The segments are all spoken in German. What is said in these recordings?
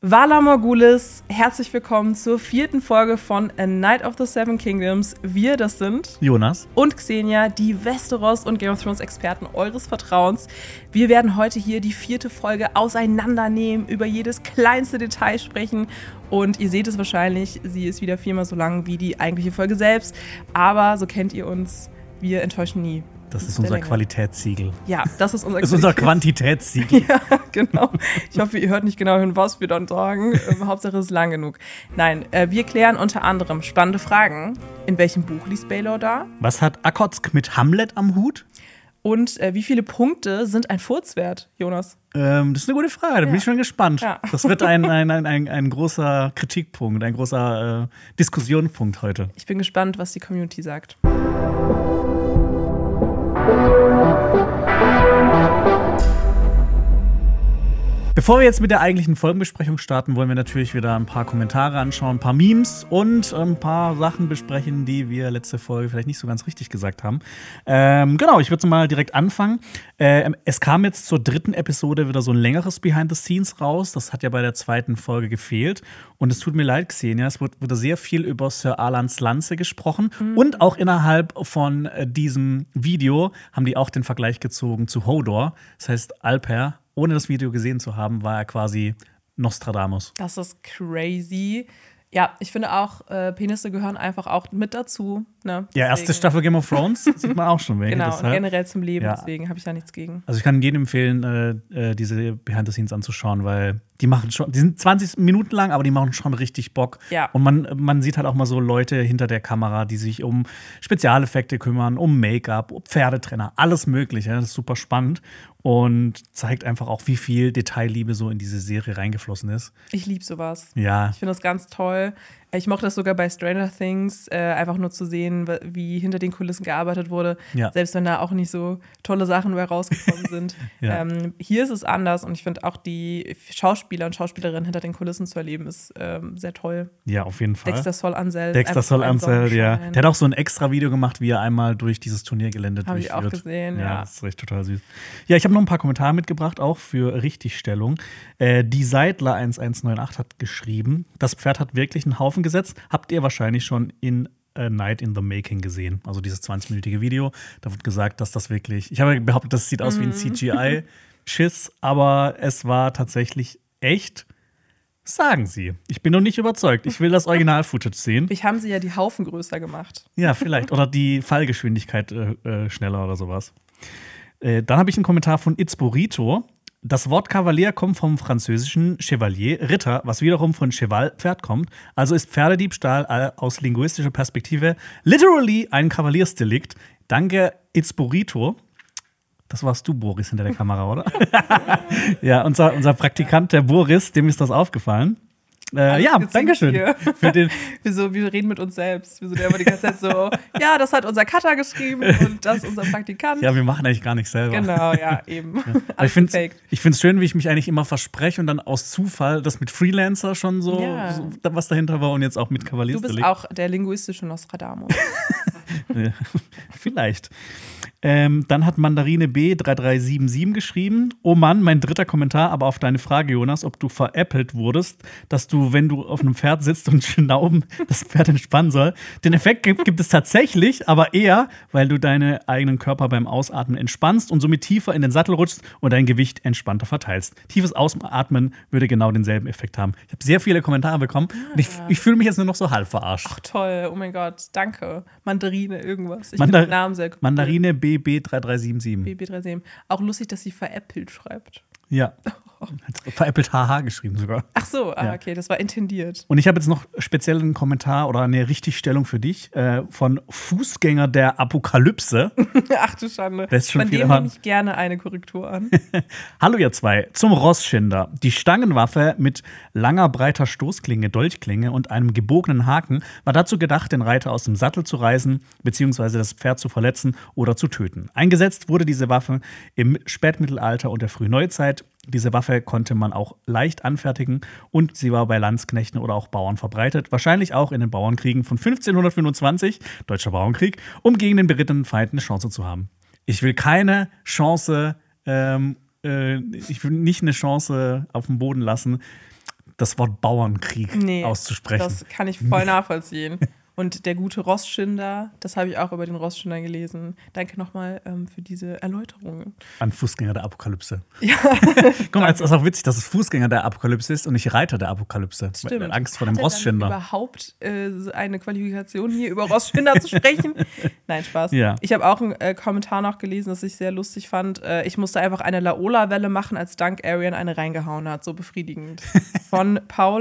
Vala Morgulis, herzlich willkommen zur 4. Folge von A Night of the Seven Kingdoms. Wir, das sind Jonas und Xenia, die Westeros- und Game of Thrones-Experten eures Vertrauens. Wir werden heute hier die 4. Folge auseinandernehmen, über jedes kleinste Detail sprechen. Und ihr seht es wahrscheinlich, sie ist wieder 4-mal so lang wie die eigentliche Folge selbst. Aber so kennt ihr uns, wir enttäuschen nie. Das ist unser Qualitätssiegel. Ja, das ist unser Quantitätssiegel. Ja, genau. Ich hoffe, ihr hört nicht genau hin, was wir dann sagen. Hauptsache es ist lang genug. Nein, wir klären unter anderem spannende Fragen. In welchem Buch liest Baelor da? Was hat Akotsk mit Hamlet am Hut? Und wie viele Punkte sind ein Furz wert, Jonas? Das ist eine gute Frage, da bin ich schon gespannt. Ja. Das wird ein großer Kritikpunkt, ein großer Diskussionspunkt heute. Ich bin gespannt, was die Community sagt. Bevor wir jetzt mit der eigentlichen Folgenbesprechung starten, wollen wir natürlich wieder ein paar Kommentare anschauen, ein paar Memes und ein paar Sachen besprechen, die wir letzte Folge vielleicht nicht so ganz richtig gesagt haben. Genau, ich würde mal direkt anfangen. Es kam jetzt zur 3. Episode wieder so ein längeres Behind the Scenes raus. Das hat ja bei der 2. Folge gefehlt. Und es tut mir leid, Xenia, es wurde sehr viel über Sir Alans Lanze gesprochen. Und auch innerhalb von diesem Video haben die auch den Vergleich gezogen zu Hodor. Das heißt, Alper, ohne das Video gesehen zu haben, war er quasi Nostradamus. Das ist crazy. Ja, ich finde auch, Penisse gehören einfach auch mit dazu. Ne? Ja, erste Staffel Game of Thrones sieht man auch schon. Genau, und generell zum Leben, deswegen habe ich da nichts gegen. Also ich kann jedem empfehlen, diese Behind the Scenes anzuschauen, weil die sind 20 Minuten lang, aber die machen schon richtig Bock. Ja. Und man sieht halt auch mal so Leute hinter der Kamera, die sich um Spezialeffekte kümmern, um Make-up, um Pferdetrenner, alles Mögliche. Das ist super spannend und zeigt einfach auch, wie viel Detailliebe so in diese Serie reingeflossen ist. Ich liebe sowas. Ja. Ich finde das ganz toll. Ich mochte das sogar bei Stranger Things, einfach nur zu sehen, wie hinter den Kulissen gearbeitet wurde. Ja. Selbst wenn da auch nicht so tolle Sachen mehr rausgekommen sind. Ja. Hier ist es anders und ich finde auch die Schauspieler und Schauspielerinnen hinter den Kulissen zu erleben, ist sehr toll. Ja, auf jeden Fall. Dexter Sol Ansel. Ja. Der hat auch so ein extra Video gemacht, wie er einmal durch dieses Turniergelände durchführt. Habe ich auch gesehen, ja. Das ist echt total süß. Ja, ich habe noch ein paar Kommentare mitgebracht, auch für Richtigstellung. Die Seidler 1198 hat geschrieben, das Pferd hat wirklich einen Haufen gesetzt. Habt ihr wahrscheinlich schon in A Night in the Making gesehen. Also dieses 20-minütige Video. Da wird gesagt, dass das wirklich, ich habe behauptet, das sieht aus wie ein CGI-Schiss, aber es war tatsächlich echt. Sagen sie. Ich bin noch nicht überzeugt. Ich will das Original-Footage sehen. Vielleicht haben sie ja die Haufen größer gemacht. Ja, vielleicht. Oder die Fallgeschwindigkeit schneller oder sowas. Dann habe ich einen Kommentar von Itzburito. Das Wort Kavalier kommt vom französischen Chevalier, Ritter, was wiederum von Cheval, Pferd kommt. Also ist Pferdediebstahl aus linguistischer Perspektive literally ein Kavaliersdelikt. Danke, Itzburito. Das warst du, Boris, hinter der Kamera, oder? Ja, unser Praktikant, der Boris, dem ist das aufgefallen. Ja, danke schön. Wir reden mit uns selbst. Wir sind ja immer die ganze Zeit so, ja, das hat unser Cutter geschrieben und das ist unser Praktikant. Ja, wir machen eigentlich gar nichts selber. Genau, ja, eben. Ja. Ich finde es schön, wie ich mich eigentlich immer verspreche und dann aus Zufall das mit Freelancer schon so was dahinter war und jetzt auch mit Kavaliersdelikt. Du bist auch der linguistische Nostradamus. Ja, vielleicht. Dann hat Mandarine B3377 geschrieben: Oh Mann, mein 3. Kommentar, aber auf deine Frage, Jonas, ob du veräppelt wurdest, dass du, wenn du auf einem Pferd sitzt und Schnauben das Pferd entspannen soll. Den Effekt gibt es tatsächlich, aber eher, weil du deinen eigenen Körper beim Ausatmen entspannst und somit tiefer in den Sattel rutschst und dein Gewicht entspannter verteilst. Tiefes Ausatmen würde genau denselben Effekt haben. Ich habe sehr viele Kommentare bekommen und ich fühle mich jetzt nur noch so halb verarscht. Ach toll, oh mein Gott, danke. Mandarine irgendwas. Ich finde den Namen sehr cool. Mandarine BB3377. BB37. Auch lustig, dass sie veräppelt schreibt. Ja. Hat veräppelt HH geschrieben sogar. Ach so, okay, das war intendiert. Und ich habe jetzt noch speziell einen Kommentar oder eine Richtigstellung für dich von Fußgänger der Apokalypse. Ach du Schande. Von dem nehme ich gerne eine Korrektur an. Hallo ihr zwei, zum Rossschinder. Die Stangenwaffe mit langer, breiter Stoßklinge, Dolchklinge und einem gebogenen Haken war dazu gedacht, den Reiter aus dem Sattel zu reißen, beziehungsweise das Pferd zu verletzen oder zu töten. Eingesetzt wurde diese Waffe im Spätmittelalter und der Frühneuzeit. Diese Waffe konnte man auch leicht anfertigen und sie war bei Landsknechten oder auch Bauern verbreitet. Wahrscheinlich auch in den Bauernkriegen von 1525, Deutscher Bauernkrieg, um gegen den berittenen Feind eine Chance zu haben. Ich will keine Chance, ich will nicht eine Chance auf dem Boden lassen, das Wort Bauernkrieg auszusprechen. Das kann ich voll nachvollziehen. Und der gute Rostschinder, das habe ich auch über den Rostschinder gelesen. Danke nochmal für diese Erläuterung. An Fußgänger der Apokalypse. Ja. Guck mal, es ist auch witzig, dass es Fußgänger der Apokalypse ist und nicht Reiter der Apokalypse. Stimmt. Angst vor dem Hat Rostschinder. Überhaupt eine Qualifikation hier über Rostschinder zu sprechen? Nein, Spaß. Ja. Ich habe auch einen Kommentar noch gelesen, das ich sehr lustig fand. Ich musste einfach eine Laola-Welle machen, als Dank Arian eine reingehauen hat. So befriedigend. Von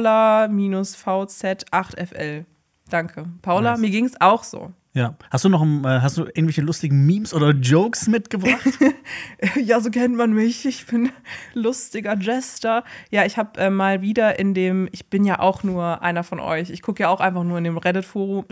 Paula-VZ8FL. Danke. Paula, Nice. Mir ging es auch so. Ja. Hast du irgendwelche lustigen Memes oder Jokes mitgebracht? Ja, so kennt man mich. Ich bin lustiger Jester. Ja, ich habe mal wieder ich bin ja auch nur einer von euch. Ich gucke ja auch einfach nur in dem Reddit-Forum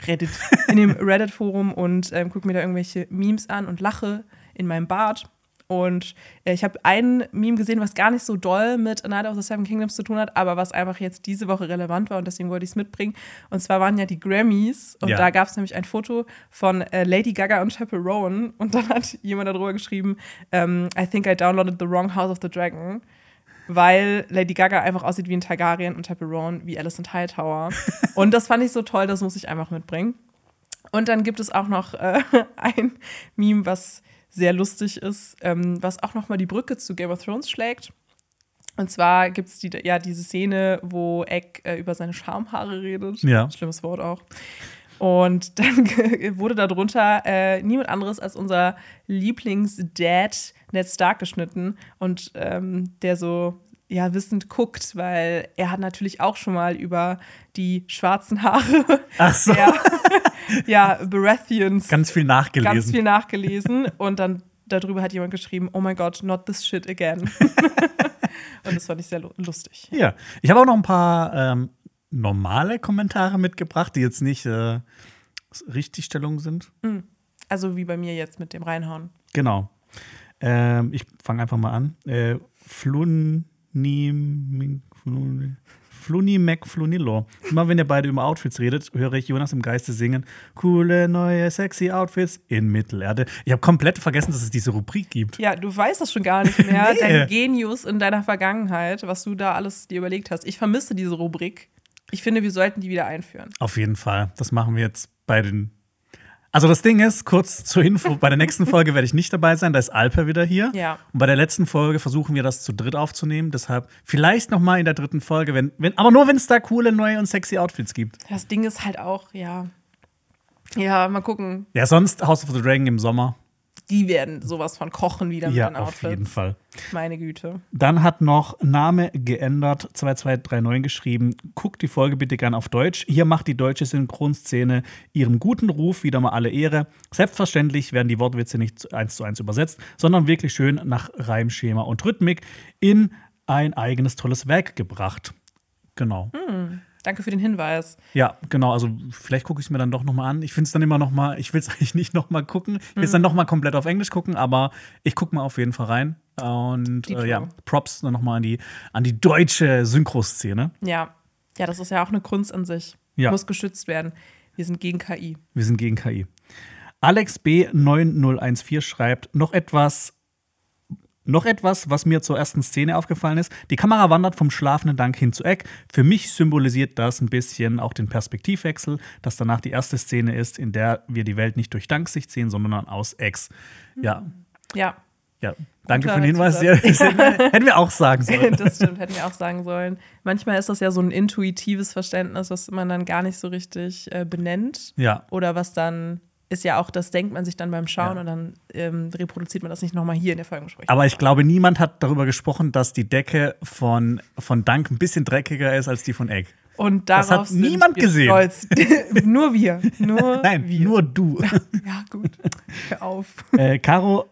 und gucke mir da irgendwelche Memes an und lache in meinem Bad. Und ich habe ein Meme gesehen, was gar nicht so doll mit A Night of the Seven Kingdoms zu tun hat, aber was einfach jetzt diese Woche relevant war und deswegen wollte ich es mitbringen. Und zwar waren ja die Grammys und da gab es nämlich ein Foto von Lady Gaga und Chaperone und dann hat jemand darüber geschrieben, I think I downloaded the wrong House of the Dragon, weil Lady Gaga einfach aussieht wie ein Targaryen und Chaperone wie Alice in Hightower. Und das fand ich so toll, das muss ich einfach mitbringen. Und dann gibt es auch noch ein Meme, was sehr lustig ist, was auch noch mal die Brücke zu Game of Thrones schlägt. Und zwar gibt es diese Szene, wo Egg über seine Schamhaare redet. Ja. Schlimmes Wort auch. Und dann wurde darunter niemand anderes als unser Lieblings-Dad Ned Stark geschnitten. Und der so wissend guckt, weil er hat natürlich auch schon mal über die schwarzen Haare Baratheons Ganz viel nachgelesen. Und dann darüber hat jemand geschrieben, oh my God, not this shit again. Und das fand ich sehr lustig. Ja, ich habe auch noch ein paar normale Kommentare mitgebracht, die jetzt nicht Richtigstellungen sind. Also wie bei mir jetzt mit dem Reinhauen. Genau. Ich fange einfach mal an. Fluni McFlunillo. Immer wenn ihr beide über Outfits redet, höre ich Jonas im Geiste singen: coole, neue, sexy Outfits in Mittelerde. Ich habe komplett vergessen, dass es diese Rubrik gibt. Ja, du weißt das schon gar nicht mehr. Nee. Dein Genius in deiner Vergangenheit, was du da alles dir überlegt hast. Ich vermisse diese Rubrik. Ich finde, wir sollten die wieder einführen. Auf jeden Fall. Das machen wir jetzt bei den. Also das Ding ist, kurz zur Info, bei der nächsten Folge werde ich nicht dabei sein, da ist Alper wieder hier. Ja. Und bei der letzten Folge versuchen wir das zu dritt aufzunehmen. Deshalb vielleicht noch mal in der dritten Folge, aber nur wenn es da coole, neue und sexy Outfits gibt. Das Ding ist halt auch, ja, mal gucken. Ja, sonst House of the Dragon im Sommer. Die werden sowas von kochen wieder mit den Outfits. Ja, auf jeden Fall. Meine Güte. Dann hat noch Name geändert 2239 geschrieben: Guckt die Folge bitte gern auf Deutsch. Hier macht die deutsche Synchronszene ihrem guten Ruf wieder mal alle Ehre. Selbstverständlich werden die Wortwitze nicht 1:1 übersetzt, sondern wirklich schön nach Reimschema und Rhythmik in ein eigenes tolles Werk gebracht. Genau. Danke für den Hinweis. Ja, genau. Also vielleicht gucke ich es mir dann doch noch mal an. Ich finde es dann immer noch mal, ich will es eigentlich nicht noch mal gucken. Ich will es dann noch mal komplett auf Englisch gucken, aber ich gucke mal auf jeden Fall rein. Und Props dann noch mal an die deutsche Synchroszene. Ja, das ist ja auch eine Kunst an sich. Ja. Muss geschützt werden. Wir sind gegen KI. Wir sind gegen KI. Alex B9014 schreibt: Noch etwas, was mir zur ersten Szene aufgefallen ist. Die Kamera wandert vom schlafenden Dank hin zu Egg. Für mich symbolisiert das ein bisschen auch den Perspektivwechsel, dass danach die erste Szene ist, in der wir die Welt nicht durch Danksicht sehen, sondern aus Eggs. Ja. Danke für den Hinweis. Ja, hätten wir auch sagen sollen. Das stimmt, hätten wir auch sagen sollen. Manchmal ist das ja so ein intuitives Verständnis, was man dann gar nicht so richtig benennt. Ja. Oder was dann ist ja auch, das denkt man sich dann beim Schauen und dann reproduziert man das nicht nochmal hier in der Folgenbesprechung. Aber ich glaube, niemand hat darüber gesprochen, dass die Decke von Dank ein bisschen dreckiger ist als die von Egg. Und darauf das hat niemand gesehen. Stolz. Nur wir. Nein, nur du. Ja, gut. Hör auf. Caro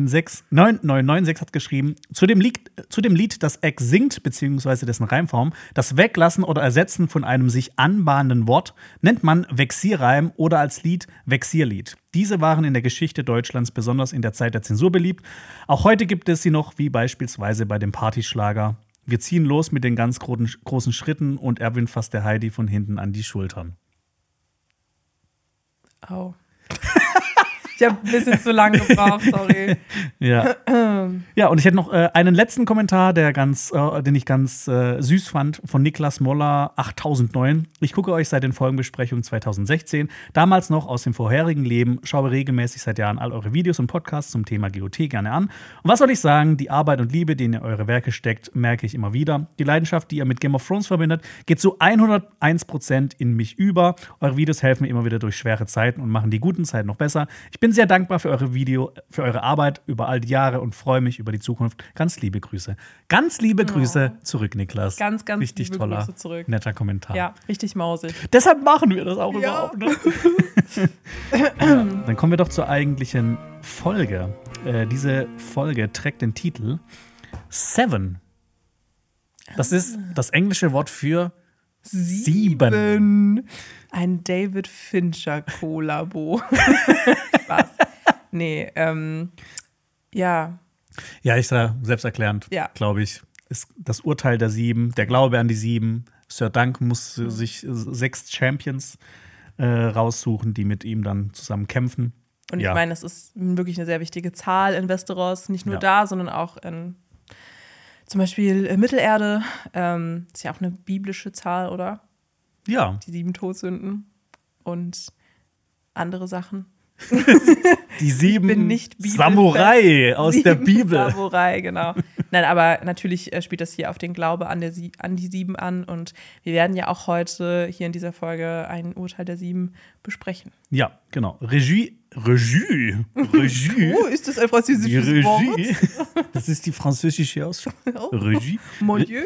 9996 hat geschrieben: Zu dem Lied, das Egg singt, beziehungsweise dessen Reimform, das Weglassen oder Ersetzen von einem sich anbahnenden Wort nennt man Vexierreim oder als Lied Vexierlied. Diese waren in der Geschichte Deutschlands besonders in der Zeit der Zensur beliebt. Auch heute gibt es sie noch, wie beispielsweise bei dem Partyschlager: Wir ziehen los mit den ganz großen Schritten und Erwin fasst der Heidi von hinten an die Schultern. Oh. Ich habe ein bisschen zu lang gebraucht, sorry. Ja. Ja, und ich hätte noch einen letzten Kommentar, den ich ganz süß fand, von Niklas Moller 8009. Ich gucke euch seit den Folgenbesprechungen 2016, damals noch aus dem vorherigen Leben, schaue regelmäßig seit Jahren all eure Videos und Podcasts zum Thema GOT gerne an. Und was soll ich sagen, die Arbeit und Liebe, die in eure Werke steckt, merke ich immer wieder. Die Leidenschaft, die ihr mit Game of Thrones verbindet, geht zu 101% in mich über. Eure Videos helfen mir immer wieder durch schwere Zeiten und machen die guten Zeiten noch besser. Ich bin sehr dankbar für eure Arbeit über all die Jahre und freue mich über die Zukunft. Ganz liebe Grüße. Ganz liebe Grüße zurück, Niklas. Ganz richtig liebe toller, Grüße zurück. Netter Kommentar. Ja, richtig mausig. Deshalb machen wir das auch überhaupt. Ne? Ja, dann kommen wir doch zur eigentlichen Folge. Diese Folge trägt den Titel Seven. Das ist das englische Wort für 7. Ein David Fincher-Kollabo. Spaß. Nee, ja. Ja, ich sage selbsterklärend, glaube ich. Ist das Urteil der 7, der Glaube an die 7. Sir Duncan muss sich 6 Champions raussuchen, die mit ihm dann zusammen kämpfen. Und ich meine, das ist wirklich eine sehr wichtige Zahl in Westeros. Nicht nur da, sondern auch in zum Beispiel Mittelerde. Ist ja auch eine biblische Zahl, oder? Ja. Die 7 Todsünden und andere Sachen. Die 7 nicht Samurai aus der Bibel. Samurai, genau. Nein, aber natürlich spielt das hier auf den Glaube an die 7 an. Und wir werden ja auch heute hier in dieser Folge ein Urteil der 7 besprechen. Ja, genau. Regie. Oh, ist das ein französisches Wort? Das ist die französische Aussprache. Regie. Mon Dieu.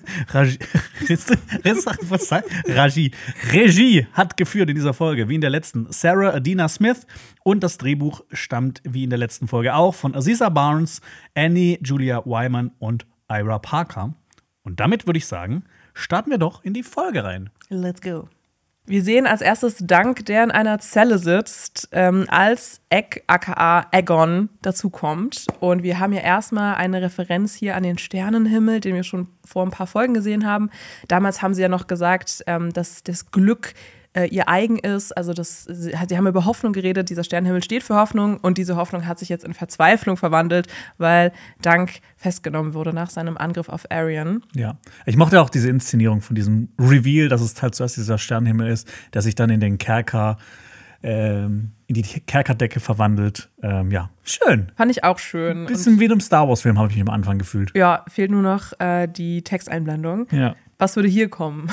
Regie hat geführt in dieser Folge, wie in der letzten, Sarah Adina Smith. Und das Drehbuch stammt, wie in der letzten Folge auch, von Aziza Barnes, Annie Julia Wyman und Ira Parker. Und damit würde ich sagen, starten wir doch in die Folge rein. Let's go. Wir sehen als erstes Dunk, der in einer Zelle sitzt, als Egg, aka Aegon, dazukommt. Und wir haben ja erstmal eine Referenz hier an den Sternenhimmel, den wir schon vor ein paar Folgen gesehen haben. Damals haben sie ja noch gesagt, dass das Glück ihr eigen ist. Also sie haben über Hoffnung geredet. Dieser Sternenhimmel steht für Hoffnung. Und diese Hoffnung hat sich jetzt in Verzweiflung verwandelt, weil Dunk festgenommen wurde nach seinem Angriff auf Arion. Ja, ich mochte auch diese Inszenierung von diesem Reveal, dass es halt zuerst dieser Sternenhimmel ist, der sich dann in den Kerker, in die Kerkerdecke verwandelt. Ja, schön. Fand ich auch schön. Ein bisschen wie in einem Star Wars-Film, habe ich mich am Anfang gefühlt. Ja, fehlt nur noch die Texteinblendung. Ja. Was würde hier kommen?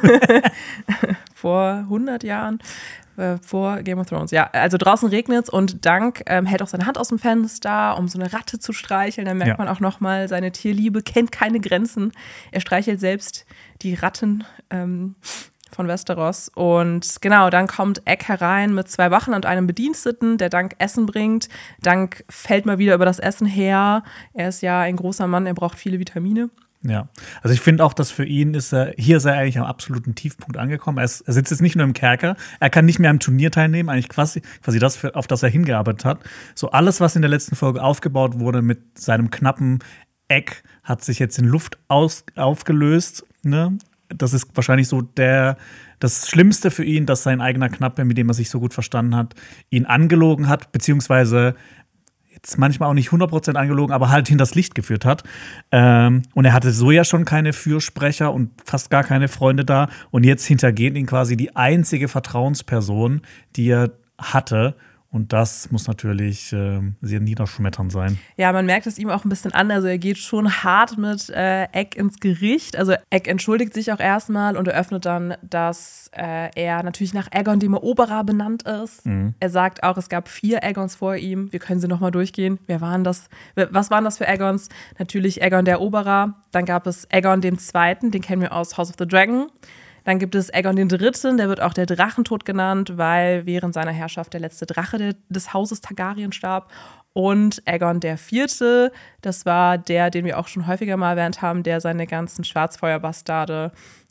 Vor 100 Jahren, vor Game of Thrones. Ja, also draußen regnet's und Dunk hält auch seine Hand aus dem Fenster, um so eine Ratte zu streicheln. Da merkt man auch noch mal, seine Tierliebe kennt keine Grenzen. Er streichelt selbst die Ratten von Westeros. Und genau, dann kommt Egg herein mit 2 Wachen und einem Bediensteten, der Dunk Essen bringt. Dunk fällt mal wieder über das Essen her. Er ist ja ein großer Mann, er braucht viele Vitamine. Ja, also ich finde auch, dass für ihn ist er eigentlich am absoluten Tiefpunkt angekommen. Er sitzt jetzt nicht nur im Kerker, er kann nicht mehr am Turnier teilnehmen, eigentlich quasi das, auf das er hingearbeitet hat. So alles, was in der letzten Folge aufgebaut wurde mit seinem knappen Egg, hat sich jetzt in Luft aufgelöst. Ne? Das ist wahrscheinlich so das Schlimmste für ihn, dass sein eigener Knappe, mit dem er sich so gut verstanden hat, ihn angelogen hat, beziehungsweise jetzt manchmal auch nicht 100% angelogen, aber halt hinters Licht geführt hat. Und er hatte so ja schon keine Fürsprecher und fast gar keine Freunde da. Und jetzt hintergeht ihn quasi die einzige Vertrauensperson, die er hatte. Und das muss natürlich sehr niederschmetternd sein. Ja, man merkt es ihm auch ein bisschen an. Also er geht schon hart mit Egg ins Gericht. Also Egg entschuldigt sich auch erstmal und eröffnet dann, dass er natürlich nach Aegon dem Eroberer benannt ist. Mhm. Er sagt auch, es gab 4 Aegons vor ihm. Wir können sie nochmal durchgehen. Wer waren das? Was waren das für Aegons? Natürlich Aegon der Eroberer. Dann gab es Aegon den Zweiten, den kennen wir aus House of the Dragon. Dann gibt es Aegon den Dritten, der wird auch der Drachentod genannt, weil während seiner Herrschaft der letzte Drache des Hauses Targaryen starb. Und Aegon der Vierte, das war der, den wir auch schon häufiger mal erwähnt haben, der seine ganzen Schwarzfeuerbastarde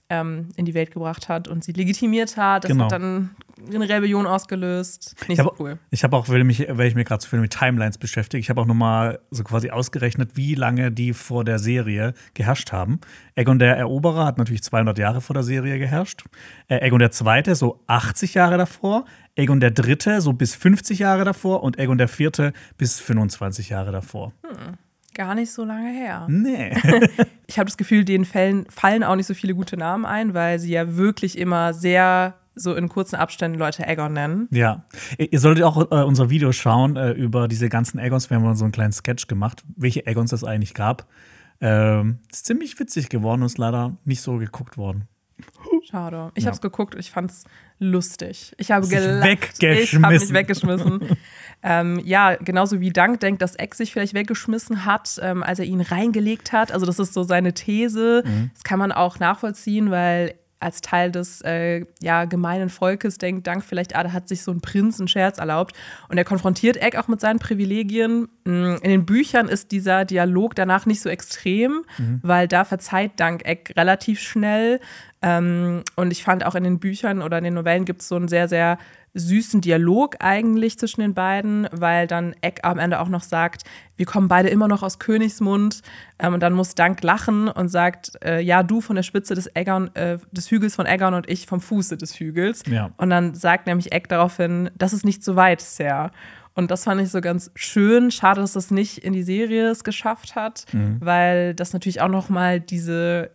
in die Welt gebracht hat und sie legitimiert hat. Das hat dann eine Rebellion ausgelöst. Nicht so cool. Ich habe auch, weil ich mir gerade so viel mit Timelines beschäftige, ich habe auch nochmal so quasi ausgerechnet, wie lange die vor der Serie geherrscht haben. Aegon der Eroberer hat natürlich 200 Jahre vor der Serie geherrscht. Aegon der Zweite so 80 Jahre davor. Aegon der Dritte so bis 50 Jahre davor. Und Aegon der Vierte bis 25 Jahre davor. Gar nicht so lange her. Nee. Ich habe das Gefühl, denen fallen auch nicht so viele gute Namen ein, weil sie ja wirklich immer sehr so in kurzen Abständen Leute Aegon nennen. Ja. Ihr solltet auch unser Video schauen über diese ganzen Aegons. Wir haben so einen kleinen Sketch gemacht, welche Aegons es eigentlich gab. Ist ziemlich witzig geworden und ist leider nicht so geguckt worden. Schade. Ich habe es geguckt, ich fand es lustig. Ich habe gelacht. Ich habe mich weggeschmissen. Ja, genauso wie Dunk denkt, dass Egg sich vielleicht weggeschmissen hat, als er ihn reingelegt hat. Also das ist so seine These. Das kann man auch nachvollziehen, weil als Teil des gemeinen Volkes denkt Dunk vielleicht, da hat sich so ein Prinz einen Scherz erlaubt. Und er konfrontiert Egg auch mit seinen Privilegien. In den Büchern ist dieser Dialog danach nicht so extrem, weil da verzeiht Dunk Egg relativ schnell. Und ich fand auch in den Büchern oder in den Novellen gibt es so einen sehr, sehr süßen Dialog eigentlich zwischen den beiden, weil dann Egg am Ende auch noch sagt, wir kommen beide immer noch aus Königsmund. Und dann muss Dunk lachen und sagt, ja, du von der Spitze des Hügels von Aegon und ich vom Fuße des Hügels. Ja. Und dann sagt nämlich Egg daraufhin, das ist nicht so weit, Sir. Und das fand ich so ganz schön. Schade, dass das nicht in die Serie es geschafft hat, weil das natürlich auch noch mal diese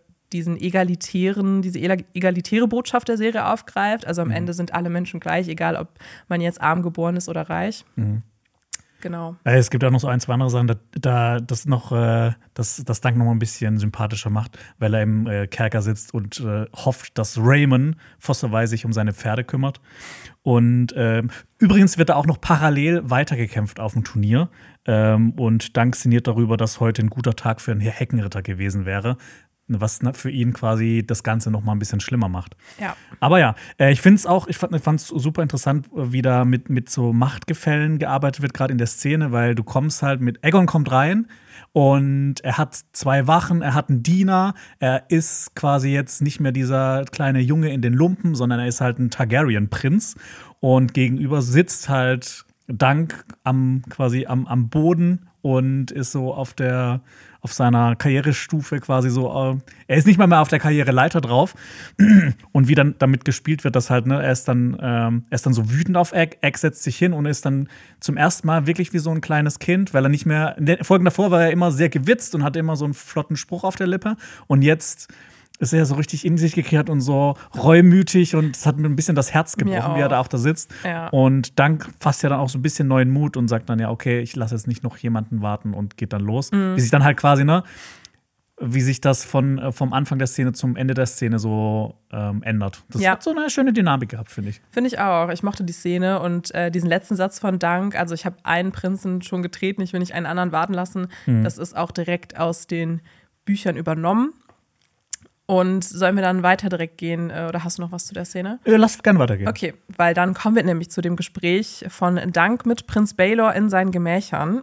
egalitäre Botschaft der Serie aufgreift. Also am Ende sind alle Menschen gleich, egal ob man jetzt arm geboren ist oder reich. Genau. Es gibt auch noch so ein, zwei andere Sachen, das Dunk noch mal ein bisschen sympathischer macht, weil er im Kerker sitzt und hofft, dass Raymond Fossaway sich um seine Pferde kümmert. Und übrigens wird da auch noch parallel weitergekämpft auf dem Turnier. Und Dunk sinniert darüber, dass heute ein guter Tag für einen Heckenritter gewesen wäre. Was für ihn quasi das Ganze noch mal ein bisschen schlimmer macht. Ja. Aber ja, ich fand es super interessant, wie da mit so Machtgefällen gearbeitet wird, gerade in der Szene, weil du kommst halt mit Aegon kommt rein und er hat 2 Wachen, er hat einen Diener, er ist quasi jetzt nicht mehr dieser kleine Junge in den Lumpen, sondern er ist halt ein Targaryen-Prinz und gegenüber sitzt halt Dunk am Boden und ist so auf seiner Karrierestufe quasi so, er ist nicht mal mehr auf der Karriereleiter drauf. Und wie dann damit gespielt wird, dass halt, er ist dann so wütend auf Egg. Egg setzt sich hin und ist dann zum ersten Mal wirklich wie so ein kleines Kind, weil er nicht mehr, in den Folgen davor war er immer sehr gewitzt und hatte immer so einen flotten Spruch auf der Lippe. Und jetzt ist er so richtig in sich gekehrt und so reumütig und es hat mir ein bisschen das Herz gebrochen, wie er da auch da sitzt. Ja. Und Dunk fasst ja dann auch so ein bisschen neuen Mut und sagt dann, ja, okay, ich lasse jetzt nicht noch jemanden warten und geht dann los. Wie sich dann halt quasi, wie sich das vom Anfang der Szene zum Ende der Szene so ändert. Das hat so eine schöne Dynamik gehabt, finde ich. Finde ich auch. Ich mochte die Szene und diesen letzten Satz von Dunk, also ich habe einen Prinzen schon getreten, ich will nicht einen anderen warten lassen. Das ist auch direkt aus den Büchern übernommen. Und sollen wir dann weiter direkt gehen oder hast du noch was zu der Szene? Lass gerne weitergehen. Okay, weil dann kommen wir nämlich zu dem Gespräch von Dunk mit Prinz Baelor in seinen Gemächern.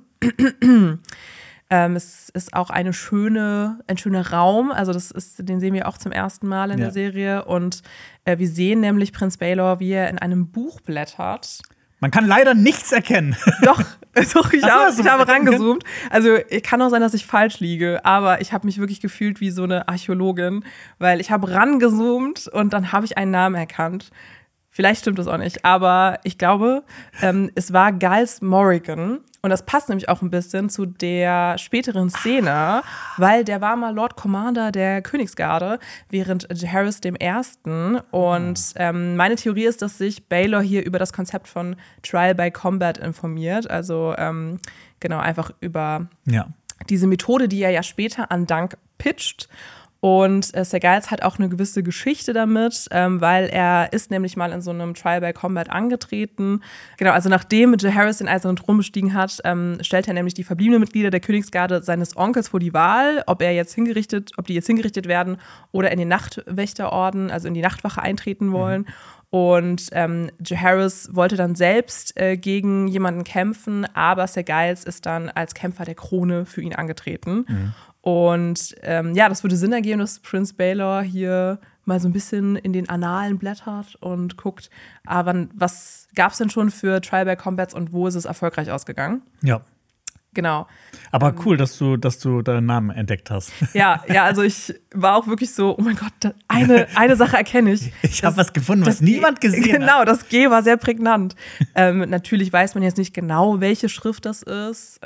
Es ist auch ein schöner Raum, also den sehen wir auch zum ersten Mal in der Serie. Und wir sehen nämlich Prinz Baelor, wie er in einem Buch blättert. Man kann leider nichts erkennen. Doch, ich habe rangezoomt. Also kann auch sein, dass ich falsch liege, aber ich habe mich wirklich gefühlt wie so eine Archäologin, weil ich habe rangezoomt und dann habe ich einen Namen erkannt. Vielleicht stimmt das auch nicht, aber ich glaube, es war Giles Morrigan. Und das passt nämlich auch ein bisschen zu der späteren Szene, weil der war mal Lord Commander der Königsgarde während Jaehaerys I. Und meine Theorie ist, dass sich Baelor hier über das Konzept von Trial by Combat informiert. Also genau, einfach über diese Methode, die er ja später an Dunk pitcht. Und Sir Giles hat auch eine gewisse Geschichte damit, weil er ist nämlich mal in so einem Trial by Combat angetreten. Genau, also nachdem Jaehaerys den Eisernen Thron bestiegen hat, stellt er nämlich die verbliebenen Mitglieder der Königsgarde seines Onkels vor die Wahl, ob die jetzt hingerichtet werden oder in den Nachtwächterorden, also in die Nachtwache eintreten wollen. Und Jaehaerys wollte dann selbst gegen jemanden kämpfen, aber Sir Giles ist dann als Kämpfer der Krone für ihn angetreten. Und das würde Sinn ergeben, dass Prinz Baelor hier mal so ein bisschen in den Annalen blättert und guckt, was gab es denn schon für Trial by Combats und wo ist es erfolgreich ausgegangen? Ja. Genau. Aber cool, dass du deinen Namen entdeckt hast. Ja, also ich war auch wirklich so, oh mein Gott, eine Sache erkenne ich. Ich habe was gefunden, was niemand gesehen hat. Genau, das G war sehr prägnant. Natürlich weiß man jetzt nicht genau, welche Schrift das ist,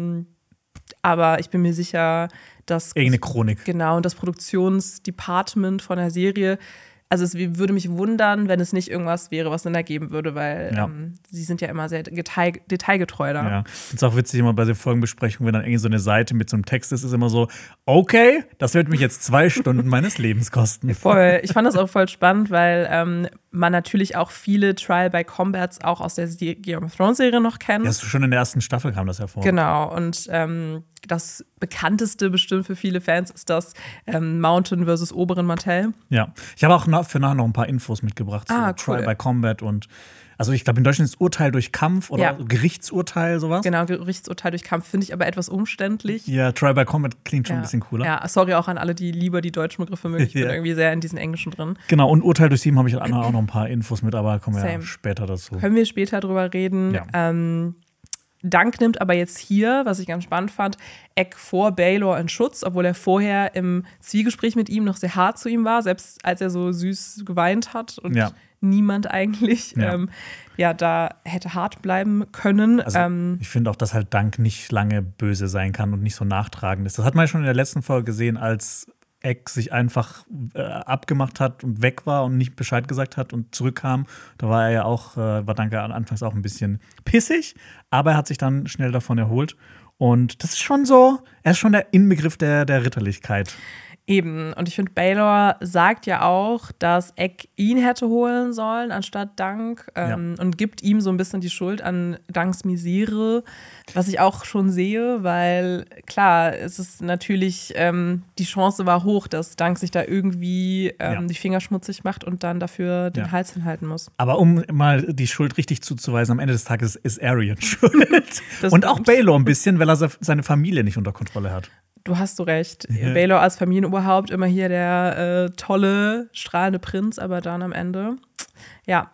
aber ich bin mir sicher, dass irgendeine Chronik. Genau, und das Produktionsdepartment von der Serie, also es würde mich wundern, wenn es nicht irgendwas wäre, was Sinn ergeben würde, weil sie sind ja immer sehr detailgetreu da. Ja, ich finde es auch witzig, immer bei den Folgenbesprechungen, wenn dann irgendwie so eine Seite mit so einem Text ist immer so, okay, das wird mich jetzt 2 Stunden meines Lebens kosten. Voll. Ich fand das auch voll spannend, weil man natürlich auch viele Trial by Combats auch aus der Game of Thrones Serie noch kennt. Ja, schon in der ersten Staffel kam das hervor. Genau, und das bekannteste bestimmt für viele Fans ist das Mountain versus Oberen Mantell. Ja, ich habe auch für nachher noch ein paar Infos mitgebracht zu cool. Trial by Combat und also ich glaube in Deutschland ist Urteil durch Kampf oder Gerichtsurteil sowas. Genau, Gerichtsurteil durch Kampf finde ich aber etwas umständlich. Ja, Trial by Combat klingt schon ein bisschen cooler. Ja, sorry auch an alle, die lieber die deutschen Begriffe mögen. Ich bin irgendwie sehr in diesen Englischen drin. Genau, und Urteil durch Sieben habe ich auch noch ein paar Infos mit, aber kommen wir ja später dazu. Können wir später drüber reden. Ja. Dunk nimmt aber jetzt hier, was ich ganz spannend fand, Egg vor Baelor in Schutz, obwohl er vorher im Zwiegespräch mit ihm noch sehr hart zu ihm war, selbst als er so süß geweint hat und niemand eigentlich da hätte hart bleiben können. Also, ich finde auch, dass halt Dunk nicht lange böse sein kann und nicht so nachtragend ist. Das hat man ja schon in der letzten Folge gesehen, als Egg sich einfach abgemacht hat und weg war und nicht Bescheid gesagt hat und zurückkam. Da war er ja auch, war Dunk anfangs auch ein bisschen pissig, aber er hat sich dann schnell davon erholt. Und das ist schon so, er ist schon der Inbegriff der Ritterlichkeit. Eben, und ich finde, Baelor sagt ja auch, dass Egg ihn hätte holen sollen, anstatt Dunk, und gibt ihm so ein bisschen die Schuld an Dunks Misere, was ich auch schon sehe, weil klar, es ist natürlich, die Chance war hoch, dass Dunk sich da irgendwie die Finger schmutzig macht und dann dafür den Hals hinhalten muss. Aber um mal die Schuld richtig zuzuweisen, am Ende des Tages ist Arianne schuld. Und auch Baelor ein bisschen, weil er seine Familie nicht unter Kontrolle hat. Du hast so recht. Baelor als Familienoberhaupt immer hier der tolle, strahlende Prinz, aber dann am Ende. Ja,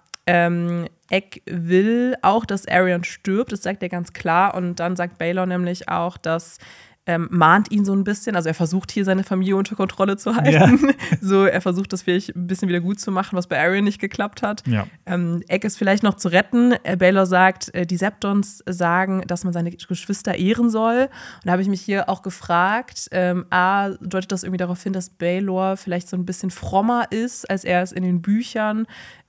Egg will auch, dass Arianne stirbt, das sagt er ganz klar. Und dann sagt Baelor nämlich auch, dass mahnt ihn so ein bisschen. Also er versucht hier seine Familie unter Kontrolle zu halten. Ja. So, er versucht das vielleicht ein bisschen wieder gut zu machen, was bei Arianne nicht geklappt hat. Ja. Egg ist vielleicht noch zu retten. Baelor sagt, die Septons sagen, dass man seine Geschwister ehren soll. Und da habe ich mich hier auch gefragt, deutet das irgendwie darauf hin, dass Baelor vielleicht so ein bisschen frommer ist, als er in den Büchern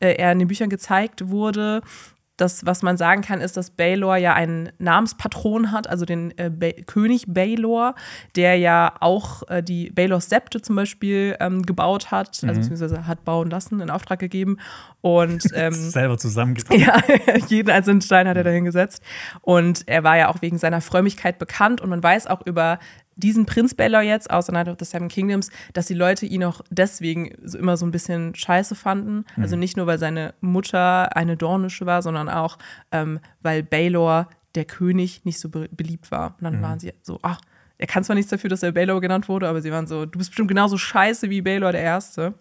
gezeigt wurde. Das, was man sagen kann, ist, dass Baelor ja einen Namenspatron hat, also den König Baelor, der ja auch die Baelors Septe zum Beispiel gebaut hat, also beziehungsweise hat bauen lassen, in Auftrag gegeben. Und selber zusammengebaut. Ja, jeden einzelnen Stein hat er dahin gesetzt. Und er war ja auch wegen seiner Frömmigkeit bekannt. Und man weiß auch über diesen Prinz Baelor jetzt aus The Night of the Seven Kingdoms, dass die Leute ihn auch deswegen immer so ein bisschen scheiße fanden. Also nicht nur, weil seine Mutter eine Dornische war, sondern auch, weil Baelor, der König, nicht so beliebt war. Und dann waren sie so, er kann zwar nichts dafür, dass er Baelor genannt wurde, aber sie waren so, du bist bestimmt genauso scheiße wie Baelor der Erste.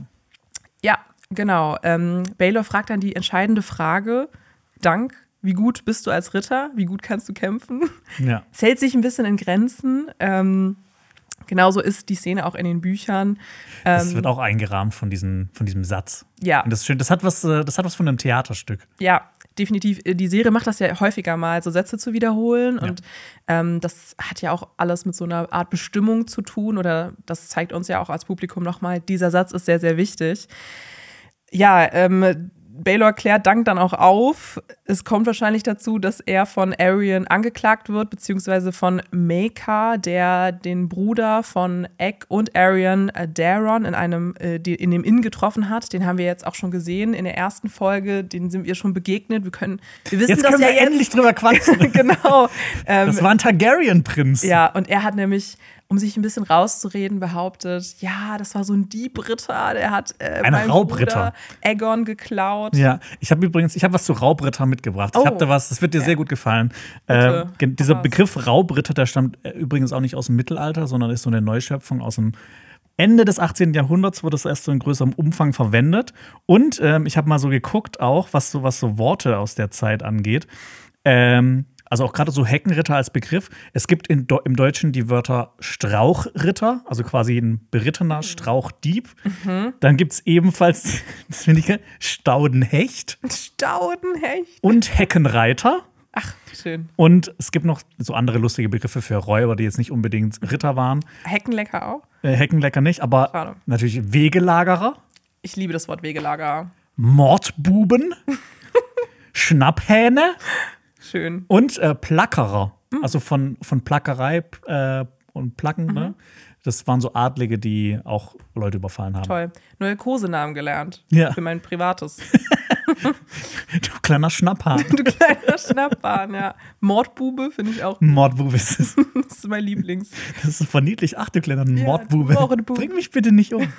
Ja, genau. Baelor fragt dann die entscheidende Frage, Dunk, wie gut bist du als Ritter? Wie gut kannst du kämpfen? Ja. Es hält sich ein bisschen in Grenzen. Genauso ist die Szene auch in den Büchern. Das wird auch eingerahmt von diesem Satz. Ja. Und das ist schön. Das hat was von einem Theaterstück. Ja, definitiv. Die Serie macht das ja häufiger mal, so Sätze zu wiederholen. Ja. Und das hat ja auch alles mit so einer Art Bestimmung zu tun. Oder das zeigt uns ja auch als Publikum nochmal, dieser Satz ist sehr, sehr wichtig. Ja, Baelor klärt Dunk dann auch auf. Es kommt wahrscheinlich dazu, dass er von Arianne angeklagt wird, beziehungsweise von Maekar, der den Bruder von Egg und Arianne, Daeron, in dem Inn getroffen hat. Den haben wir jetzt auch schon gesehen in der ersten Folge. Den sind wir schon begegnet. Wir wissen jetzt können wir endlich drüber quatschen. Genau. Das war ein Targaryen-Prinz. Ja, und er hat nämlich, um sich ein bisschen rauszureden, behauptet, ja, das war so ein Diebritter, der hat ein Raubritter Aegon geklaut. Ja, ich habe was zu Raubritter mitgebracht. Ich habe da was, das wird dir sehr gut gefallen. Dieser Begriff Raubritter, der stammt übrigens auch nicht aus dem Mittelalter, sondern ist so eine Neuschöpfung aus dem Ende des 18. Jahrhunderts wurde es erst so in größerem Umfang verwendet. Und ich habe mal so geguckt auch, was so Worte aus der Zeit angeht. Also auch gerade so Heckenritter als Begriff. Es gibt im Deutschen die Wörter Strauchritter, also quasi ein berittener Strauchdieb. Dann gibt es ebenfalls, das finde ich, Staudenhecht. Staudenhecht. Und Heckenreiter. Ach, schön. Und es gibt noch so andere lustige Begriffe für Räuber, die jetzt nicht unbedingt Ritter waren. Heckenlecker auch? Heckenlecker nicht, aber Schade. Natürlich Wegelagerer. Ich liebe das Wort Wegelager. Mordbuben. Schnapphähne. Schön. Und Plackerer. Also von Plackerei und Placken, ne? Das waren so Adlige, die auch Leute überfallen haben. Toll. Neue Kosenamen gelernt. Ja. Für mein Privates. Du kleiner Schnapphahn. Du kleiner Schnapphahn, ja. Mordbube finde ich auch. Mordbube ist es. Das ist mein Lieblings. Das ist verniedlich. Ach, du kleiner Mordbube. Mordbube. Bring mich bitte nicht um.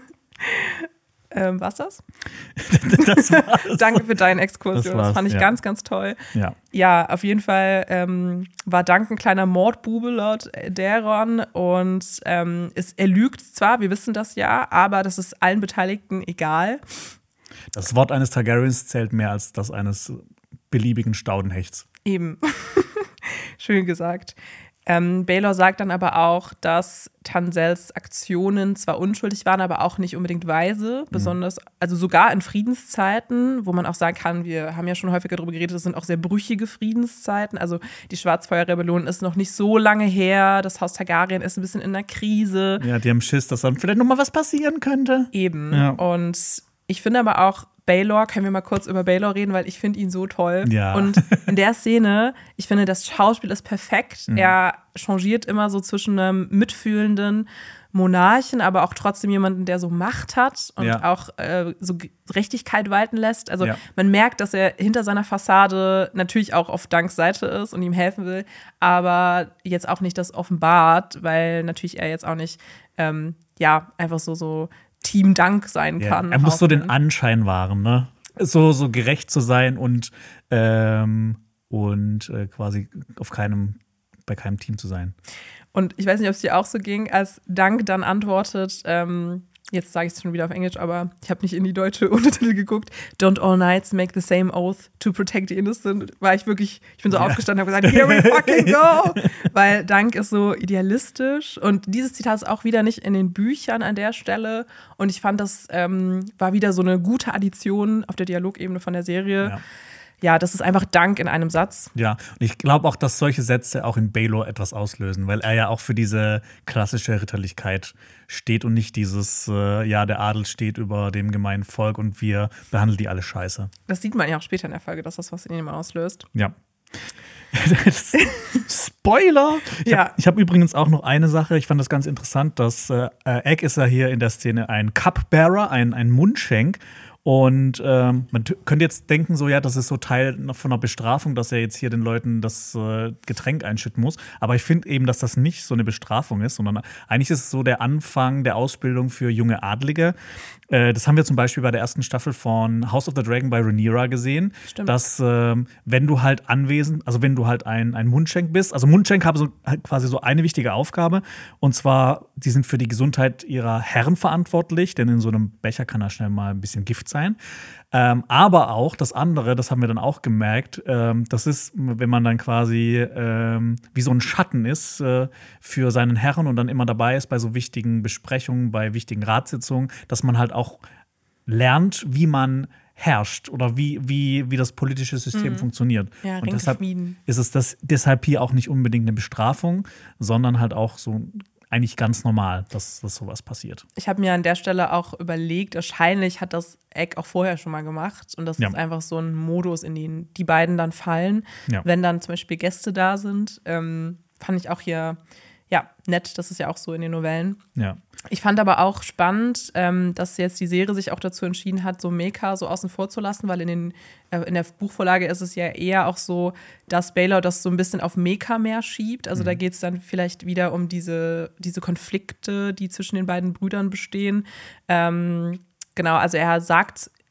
War's das? Das war's. Danke für deinen Exkurs. Das fand ich ja. ganz, ganz toll. Ja. Ja, auf jeden Fall war Dunk ein kleiner Mordbube laut Daeron und er lügt zwar, wir wissen das ja, aber das ist allen Beteiligten egal. Das Wort eines Targaryens zählt mehr als das eines beliebigen Staudenhechts. Eben. Schön gesagt. Baelor sagt dann aber auch, dass Tansels Aktionen zwar unschuldig waren, aber auch nicht unbedingt weise. Besonders, also sogar in Friedenszeiten, wo man auch sagen kann, wir haben ja schon häufiger darüber geredet, das sind auch sehr brüchige Friedenszeiten. Also die Schwarzfeuerrebellion ist noch nicht so lange her. Das Haus Targaryen ist ein bisschen in einer Krise. Ja, die haben Schiss, dass dann vielleicht noch mal was passieren könnte. Eben. Ja. Und ich finde aber auch, Baelor, können wir mal kurz über Baelor reden, weil ich finde ihn so toll. Ja. Und in der Szene, ich finde, das Schauspiel ist perfekt. Er changiert immer so zwischen einem mitfühlenden Monarchen, aber auch trotzdem jemanden, der so Macht hat und auch so Gerechtigkeit walten lässt. Also man merkt, dass er hinter seiner Fassade natürlich auch auf Dunks Seite ist und ihm helfen will, aber jetzt auch nicht das offenbart, weil natürlich er jetzt auch nicht einfach so Team Dunk sein kann. Er muss so den Anschein wahren, ne? So gerecht zu sein und quasi bei keinem Team zu sein. Und ich weiß nicht, ob es dir auch so ging, als Dunk dann antwortet, jetzt sage ich es schon wieder auf Englisch, aber ich habe nicht in die deutsche Untertitel geguckt, "Don't all knights make the same oath to protect the innocent", ich bin so aufgestanden und habe gesagt, here we fucking go! Weil Dunk ist so idealistisch und dieses Zitat ist auch wieder nicht in den Büchern an der Stelle und ich fand, das war wieder so eine gute Addition auf der Dialogebene von der Serie. Ja, das ist einfach Dunk in einem Satz. Ja, und ich glaube auch, dass solche Sätze auch in Baelor etwas auslösen, weil er ja auch für diese klassische Ritterlichkeit steht und nicht dieses, der Adel steht über dem gemeinen Volk und wir behandeln die alle scheiße. Das sieht man ja auch später in der Folge, dass das was in ihm auslöst. Ja. Spoiler! Ich hab übrigens auch noch eine Sache, ich fand das ganz interessant, dass Egg ist ja hier in der Szene ein Cupbearer, ein Mundschenk. Und man könnte jetzt denken, so das ist so Teil von einer Bestrafung, dass er jetzt hier den Leuten das Getränk einschütten muss. Aber ich finde eben, dass das nicht so eine Bestrafung ist, sondern eigentlich ist es so der Anfang der Ausbildung für junge Adlige. Das haben wir zum Beispiel bei der ersten Staffel von House of the Dragon bei Rhaenyra gesehen. Stimmt. Dass wenn du halt wenn du halt ein Mundschenk bist, also Mundschenk haben quasi so eine wichtige Aufgabe, und zwar, die sind für die Gesundheit ihrer Herren verantwortlich, denn in so einem Becher kann da schnell mal ein bisschen Gift sein. Aber auch das andere, das haben wir dann auch gemerkt, das ist, wenn man dann quasi wie so ein Schatten ist für seinen Herren und dann immer dabei ist bei so wichtigen Besprechungen, bei wichtigen Ratssitzungen, dass man halt auch lernt, wie man herrscht oder wie das politische System funktioniert. Ja, und deshalb ist es deshalb hier auch nicht unbedingt eine Bestrafung, sondern halt auch so eigentlich ganz normal, dass sowas passiert. Ich habe mir an der Stelle auch überlegt, wahrscheinlich hat das Egg auch vorher schon mal gemacht und das ist einfach so ein Modus, in den die beiden dann fallen, wenn dann zum Beispiel Gäste da sind. Fand ich auch hier nett, das ist ja auch so in den Novellen. Ja. Ich fand aber auch spannend, dass jetzt die Serie sich auch dazu entschieden hat, so Mecha so außen vor zu lassen, weil in der Buchvorlage ist es ja eher auch so, dass Baelor das so ein bisschen auf Mecha mehr schiebt. Also da geht es dann vielleicht wieder um diese Konflikte, die zwischen den beiden Brüdern bestehen. Genau, also er sagt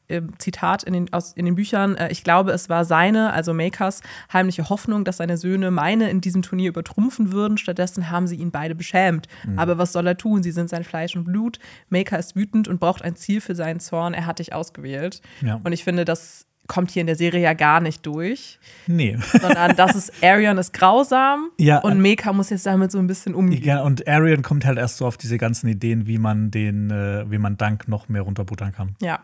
Zitat in den Büchern, ich glaube, es war seine, also Makers, heimliche Hoffnung, dass seine Söhne meine in diesem Turnier übertrumpfen würden. Stattdessen haben sie ihn beide beschämt. Aber was soll er tun? Sie sind sein Fleisch und Blut. Maker ist wütend und braucht ein Ziel für seinen Zorn. Er hat dich ausgewählt. Ja. Und ich finde, das kommt hier in der Serie ja gar nicht durch. Nee. Sondern Arion ist grausam und Maker muss jetzt damit so ein bisschen umgehen. Ja, und Arion kommt halt erst so auf diese ganzen Ideen, wie man Dunk noch mehr runterbuttern kann. Ja.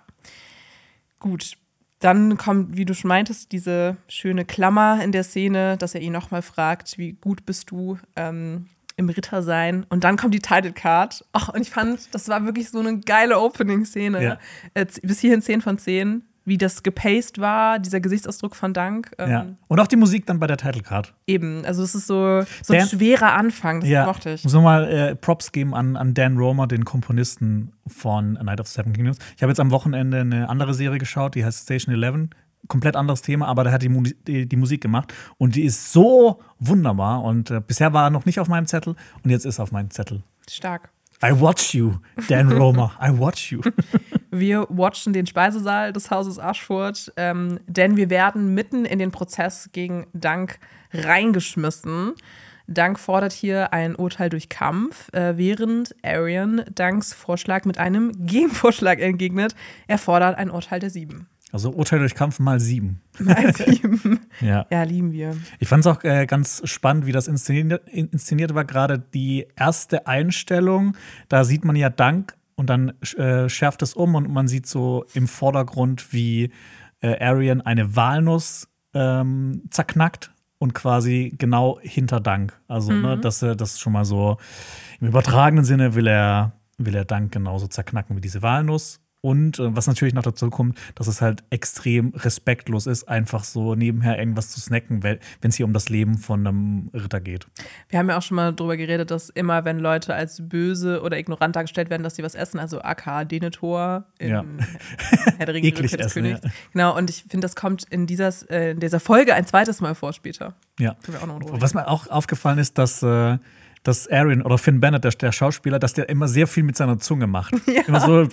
Gut, dann kommt, wie du schon meintest, diese schöne Klammer in der Szene, dass er ihn nochmal fragt, wie gut bist du im Rittersein? Und dann kommt die Title Card. Und ich fand, das war wirklich so eine geile Opening-Szene. Ja. Bis hierhin 10 von 10. Wie das gepaced war, dieser Gesichtsausdruck von Dunk. Ja. Und auch die Musik dann bei der Title Card. Eben, also es ist so ein schwerer Anfang, das mochte ich. Muss nochmal Props geben an Dan Romer, den Komponisten von A Night of the Seven Kingdoms. Ich habe jetzt am Wochenende eine andere Serie geschaut, die heißt Station 11. Komplett anderes Thema, aber der hat die Musik gemacht. Und die ist so wunderbar. Und bisher war er noch nicht auf meinem Zettel und jetzt ist er auf meinem Zettel. Stark. I watch you, Dan Romer. I watch you. Wir watchen den Speisesaal des Hauses Ashford, denn wir werden mitten in den Prozess gegen Dunk reingeschmissen. Dunk fordert hier ein Urteil durch Kampf, während Arion Dunks Vorschlag mit einem Gegenvorschlag entgegnet. Er fordert ein Urteil der 7. Also Urteil durch Kampf mal 7. Mal 7. Ja, lieben wir. Ich fand es auch ganz spannend, wie das inszeniert war. Gerade die erste Einstellung, da sieht man ja Dunk und dann schärft es um und man sieht so im Vordergrund, wie Arion eine Walnuss zerknackt und quasi genau hinter Dunk. Also, das schon mal so im übertragenen Sinne will er Dunk genauso zerknacken wie diese Walnuss. Und was natürlich noch dazu kommt, dass es halt extrem respektlos ist, einfach so nebenher irgendwas zu snacken, wenn es hier um das Leben von einem Ritter geht. Wir haben ja auch schon mal drüber geredet, dass immer, wenn Leute als böse oder ignorant dargestellt werden, dass sie was essen, also aka Denethor in Herr der Ringe, eklig des essen, Königs. Ja. Genau, und ich finde, das kommt in dieser Folge ein zweites Mal vor später. Ja. Was mir auch aufgefallen ist, dass Arion oder Finn Bennett, der Schauspieler, dass der immer sehr viel mit seiner Zunge macht. Ja. Immer so.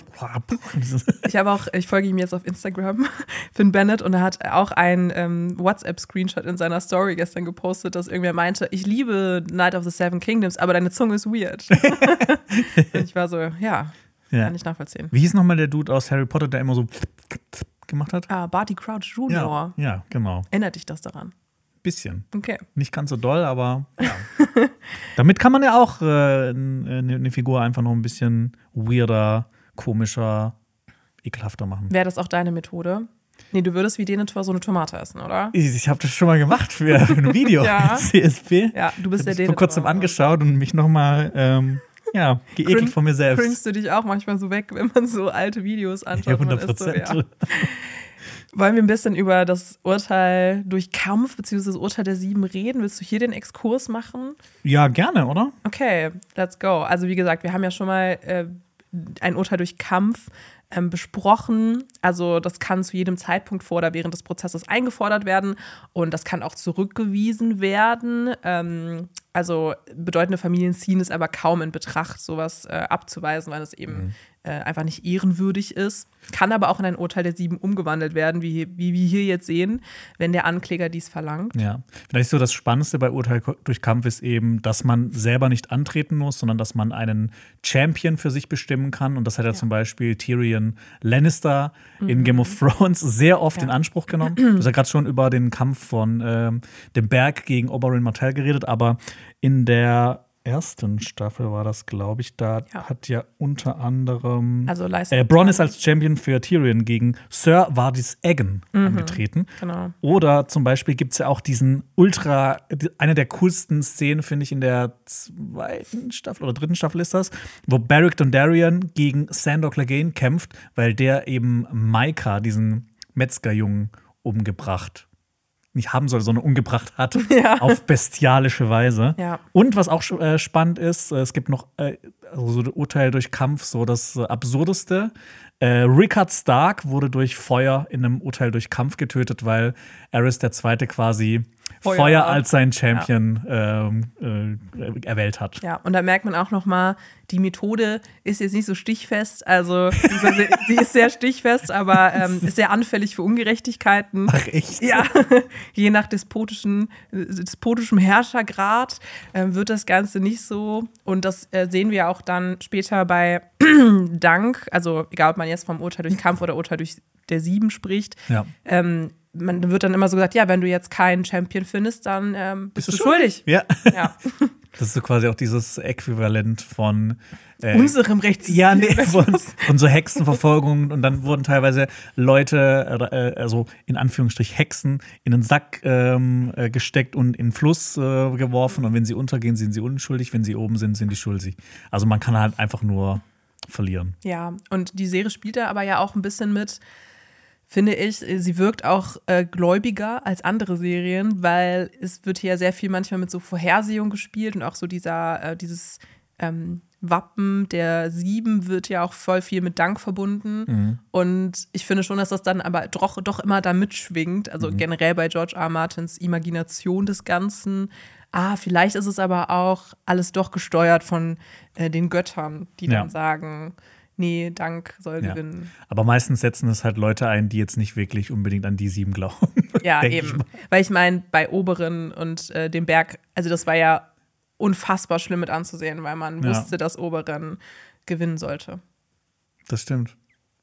Ich folge ihm jetzt auf Instagram, Finn Bennett, und er hat auch einen WhatsApp-Screenshot in seiner Story gestern gepostet, dass irgendwer meinte, ich liebe Night of the Seven Kingdoms, aber deine Zunge ist weird. Und ich war so, kann ich nachvollziehen. Wie hieß nochmal der Dude aus Harry Potter, der immer so gemacht hat? Barty Crouch Jr. Ja, genau. Erinnert dich das daran? Bisschen. Okay. Nicht ganz so doll, aber ja. Damit kann man ja auch eine Figur einfach noch ein bisschen weirder, komischer, ekelhafter machen. Wäre das auch deine Methode? Nee, du würdest wie Denethor so eine Tomate essen, oder? Ich habe das schon mal gemacht für ein Video mit CSP. Ja, du bist der Denethor. Ich habe vor kurzem angeschaut und mich nochmal geekelt von mir selbst. Cringst du dich auch manchmal so weg, wenn man so alte Videos anschaut? Ja, 100%. Wollen wir ein bisschen über das Urteil durch Kampf bzw. das Urteil der 7 reden? Willst du hier den Exkurs machen? Ja, gerne, oder? Okay, let's go. Also wie gesagt, wir haben ja schon mal ein Urteil durch Kampf besprochen. Also das kann zu jedem Zeitpunkt vor oder während des Prozesses eingefordert werden und das kann auch zurückgewiesen werden. Also bedeutende Familien ziehen es aber kaum in Betracht, sowas abzuweisen, weil es eben einfach nicht ehrenwürdig ist. Kann aber auch in ein Urteil der 7 umgewandelt werden, wie wir hier jetzt sehen, wenn der Ankläger dies verlangt. Ja, vielleicht so das Spannendste bei Urteil durch Kampf ist eben, dass man selber nicht antreten muss, sondern dass man einen Champion für sich bestimmen kann. Und das hat ja zum Beispiel Tyrion Lannister in Game of Thrones sehr oft in Anspruch genommen. Du hast ja gerade schon über den Kampf von dem Berg gegen Oberyn Martell geredet, aber in der ersten Staffel war das, glaube ich, da hat ja unter anderem Bronn ist als Champion für Tyrion gegen Sir Vardis Eggen angetreten. Genau. Oder zum Beispiel gibt es ja auch eine der coolsten Szenen, finde ich, in der 2. Staffel oder 3. Staffel ist das, wo Beric Dondarrion gegen Sandor Clegane kämpft, weil der eben Maika, diesen Metzgerjungen, umgebracht nicht haben soll, sondern umgebracht hat, auf bestialische Weise. Ja. Und was auch spannend ist, es gibt noch so ein Urteil durch Kampf, so das Absurdeste. Rickard Stark wurde durch Feuer in einem Urteil durch Kampf getötet, weil Aerys II. Quasi Feuer als sein Champion erwählt hat. Ja, und da merkt man auch noch mal, die Methode ist jetzt nicht so stichfest, also sie ist sehr stichfest, aber ist sehr anfällig für Ungerechtigkeiten. Ach echt? Ja, je nach despotischem Herrschergrad wird das Ganze nicht so. Und das sehen wir auch dann später bei Dank, also egal, ob man jetzt vom Urteil durch Kampf oder Urteil durch der 7 spricht. Ja. Man wird dann immer so gesagt, ja, wenn du jetzt keinen Champion findest, dann bist du schuldig. Ja. Ja. Das ist so quasi auch dieses Äquivalent von unserem Rechtssystem. Ja, nee, von so Hexenverfolgungen. Und dann wurden teilweise Leute, also in Anführungsstrich Hexen, in einen Sack gesteckt und in den Fluss geworfen. Und wenn sie untergehen, sind sie unschuldig. Wenn sie oben sind, sind die schuldig. Also man kann halt einfach nur verlieren. Ja, und die Serie spielt da aber ja auch ein bisschen mit, finde ich, sie wirkt auch gläubiger als andere Serien, weil es wird hier sehr viel manchmal mit so Vorhersehung gespielt und auch so dieses Wappen der 7 wird ja auch voll viel mit Dank verbunden. Mhm. Und ich finde schon, dass das dann aber doch immer da mitschwingt. Also generell bei George R. Martins Imagination des Ganzen. Vielleicht ist es aber auch alles doch gesteuert von den Göttern, die dann sagen, nee, Dank soll gewinnen. Aber meistens setzen es halt Leute ein, die jetzt nicht wirklich unbedingt an die 7 glauben. Ja, eben. Weil ich meine, bei Oberen und dem Berg, also das war ja unfassbar schlimm mit anzusehen, weil man wusste, dass Oberen gewinnen sollte. Das stimmt.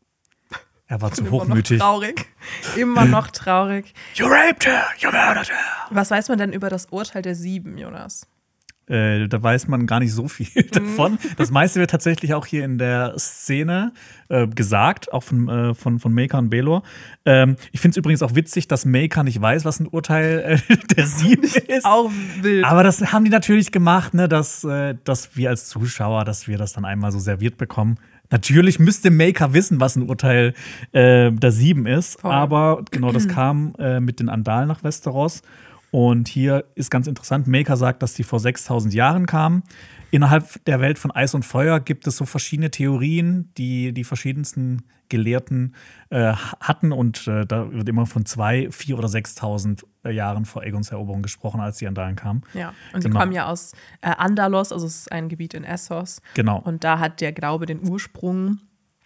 Er war zu hochmütig. Immer noch traurig. You raped her, you murdered her. Was weiß man denn über das Urteil der 7, Jonas? Da weiß man gar nicht so viel davon. Das meiste wird tatsächlich auch hier in der Szene gesagt, auch von Maker und Baelor. Ich finde es übrigens auch witzig, dass Maker nicht weiß, was ein Urteil der 7 ist. Auch wild. Aber das haben die natürlich gemacht, ne, dass wir als Zuschauer, dass wir das dann einmal so serviert bekommen. Natürlich müsste Maker wissen, was ein Urteil der 7 ist. Voll. Aber genau, das kam mit den Andalen nach Westeros. Und hier ist ganz interessant, Maker sagt, dass die vor 6000 Jahren kamen. Innerhalb der Welt von Eis und Feuer gibt es so verschiedene Theorien, die die verschiedensten Gelehrten hatten. Und da wird immer von 2, 4 oder 6000 Jahren vor Aegons Eroberung gesprochen, als die Andalen kamen. Ja, und sie kommen ja aus Andalos, also es ist ein Gebiet in Essos. Genau. Und da hat der Glaube den Ursprung.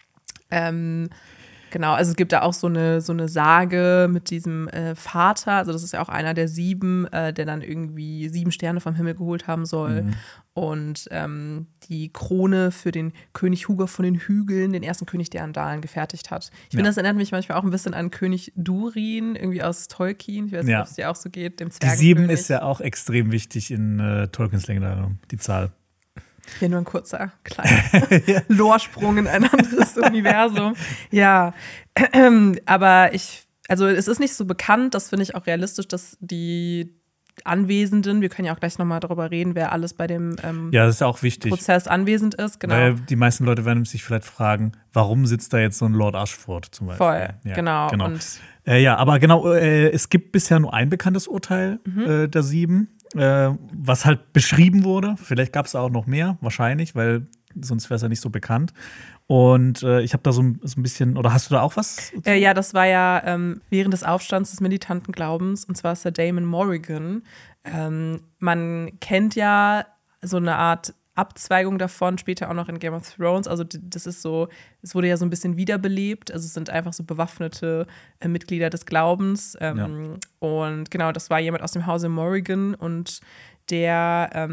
Genau, also es gibt da auch so eine Sage mit diesem Vater, also das ist ja auch einer der 7, der dann irgendwie 7 Sterne vom Himmel geholt haben soll. Und die Krone für den König Huger von den Hügeln, den ersten König der Andalen, gefertigt hat. Ich finde, das erinnert mich manchmal auch ein bisschen an König Durin, irgendwie aus Tolkien. Ich weiß nicht, ob es dir auch so geht, dem Zwergenkönig. Die 7 ist ja auch extrem wichtig in Tolkiens Legendarium, die Zahl. Hier nur ein kurzer, kleiner Lorsprung in ein anderes Universum. Ja, aber also es ist nicht so bekannt, das finde ich auch realistisch, dass die Anwesenden, wir können ja auch gleich nochmal darüber reden, wer alles bei dem das ist ja auch wichtig, Prozess anwesend ist. Genau. Weil die meisten Leute werden sich vielleicht fragen, warum sitzt da jetzt so ein Lord Ashford zum Beispiel? Voll, ja, genau. Und aber genau, es gibt bisher nur ein bekanntes Urteil der 7. Was halt beschrieben wurde. Vielleicht gab es auch noch mehr, wahrscheinlich, weil sonst wäre es ja nicht so bekannt. Und ich habe da so ein bisschen, oder hast du da auch was? Ja, das war ja während des Aufstands des militanten Glaubens, und zwar ist der Daemon Morrigan. Man kennt ja so eine Art Abzweigung davon, später auch noch in Game of Thrones. Also das ist so, es wurde ja so ein bisschen wiederbelebt. Also es sind einfach so bewaffnete Mitglieder des Glaubens. Und genau, das war jemand aus dem Hause Morrigan und der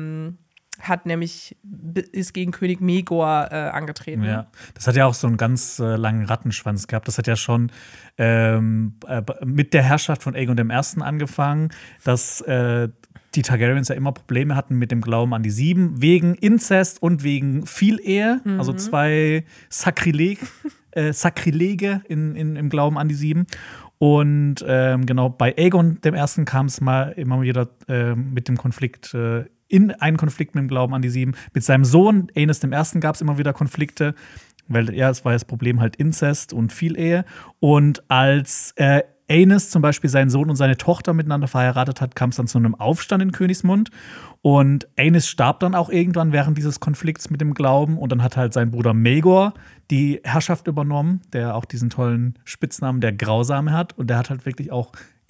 ist gegen König Maegor angetreten. Ja, das hat ja auch so einen ganz langen Rattenschwanz gehabt. Das hat ja schon mit der Herrschaft von Aegon I. angefangen, dass die Targaryens ja immer Probleme hatten mit dem Glauben an die 7, wegen Inzest und wegen Vielehe, also 2 Sakrilege im Glauben an die 7. Und genau, bei Aegon I. kam es mal immer wieder mit dem Konflikt in einen Konflikt mit dem Glauben an die 7. Mit seinem Sohn, Aenys I., gab es immer wieder Konflikte, weil es war das Problem halt Inzest und Vielehe. Und als Aenys zum Beispiel seinen Sohn und seine Tochter miteinander verheiratet hat, kam es dann zu einem Aufstand in Königsmund. Und Aenys starb dann auch irgendwann während dieses Konflikts mit dem Glauben. Und dann hat halt sein Bruder Maegor die Herrschaft übernommen, der auch diesen tollen Spitznamen der Grausame hat. Und der hat halt wirklich auch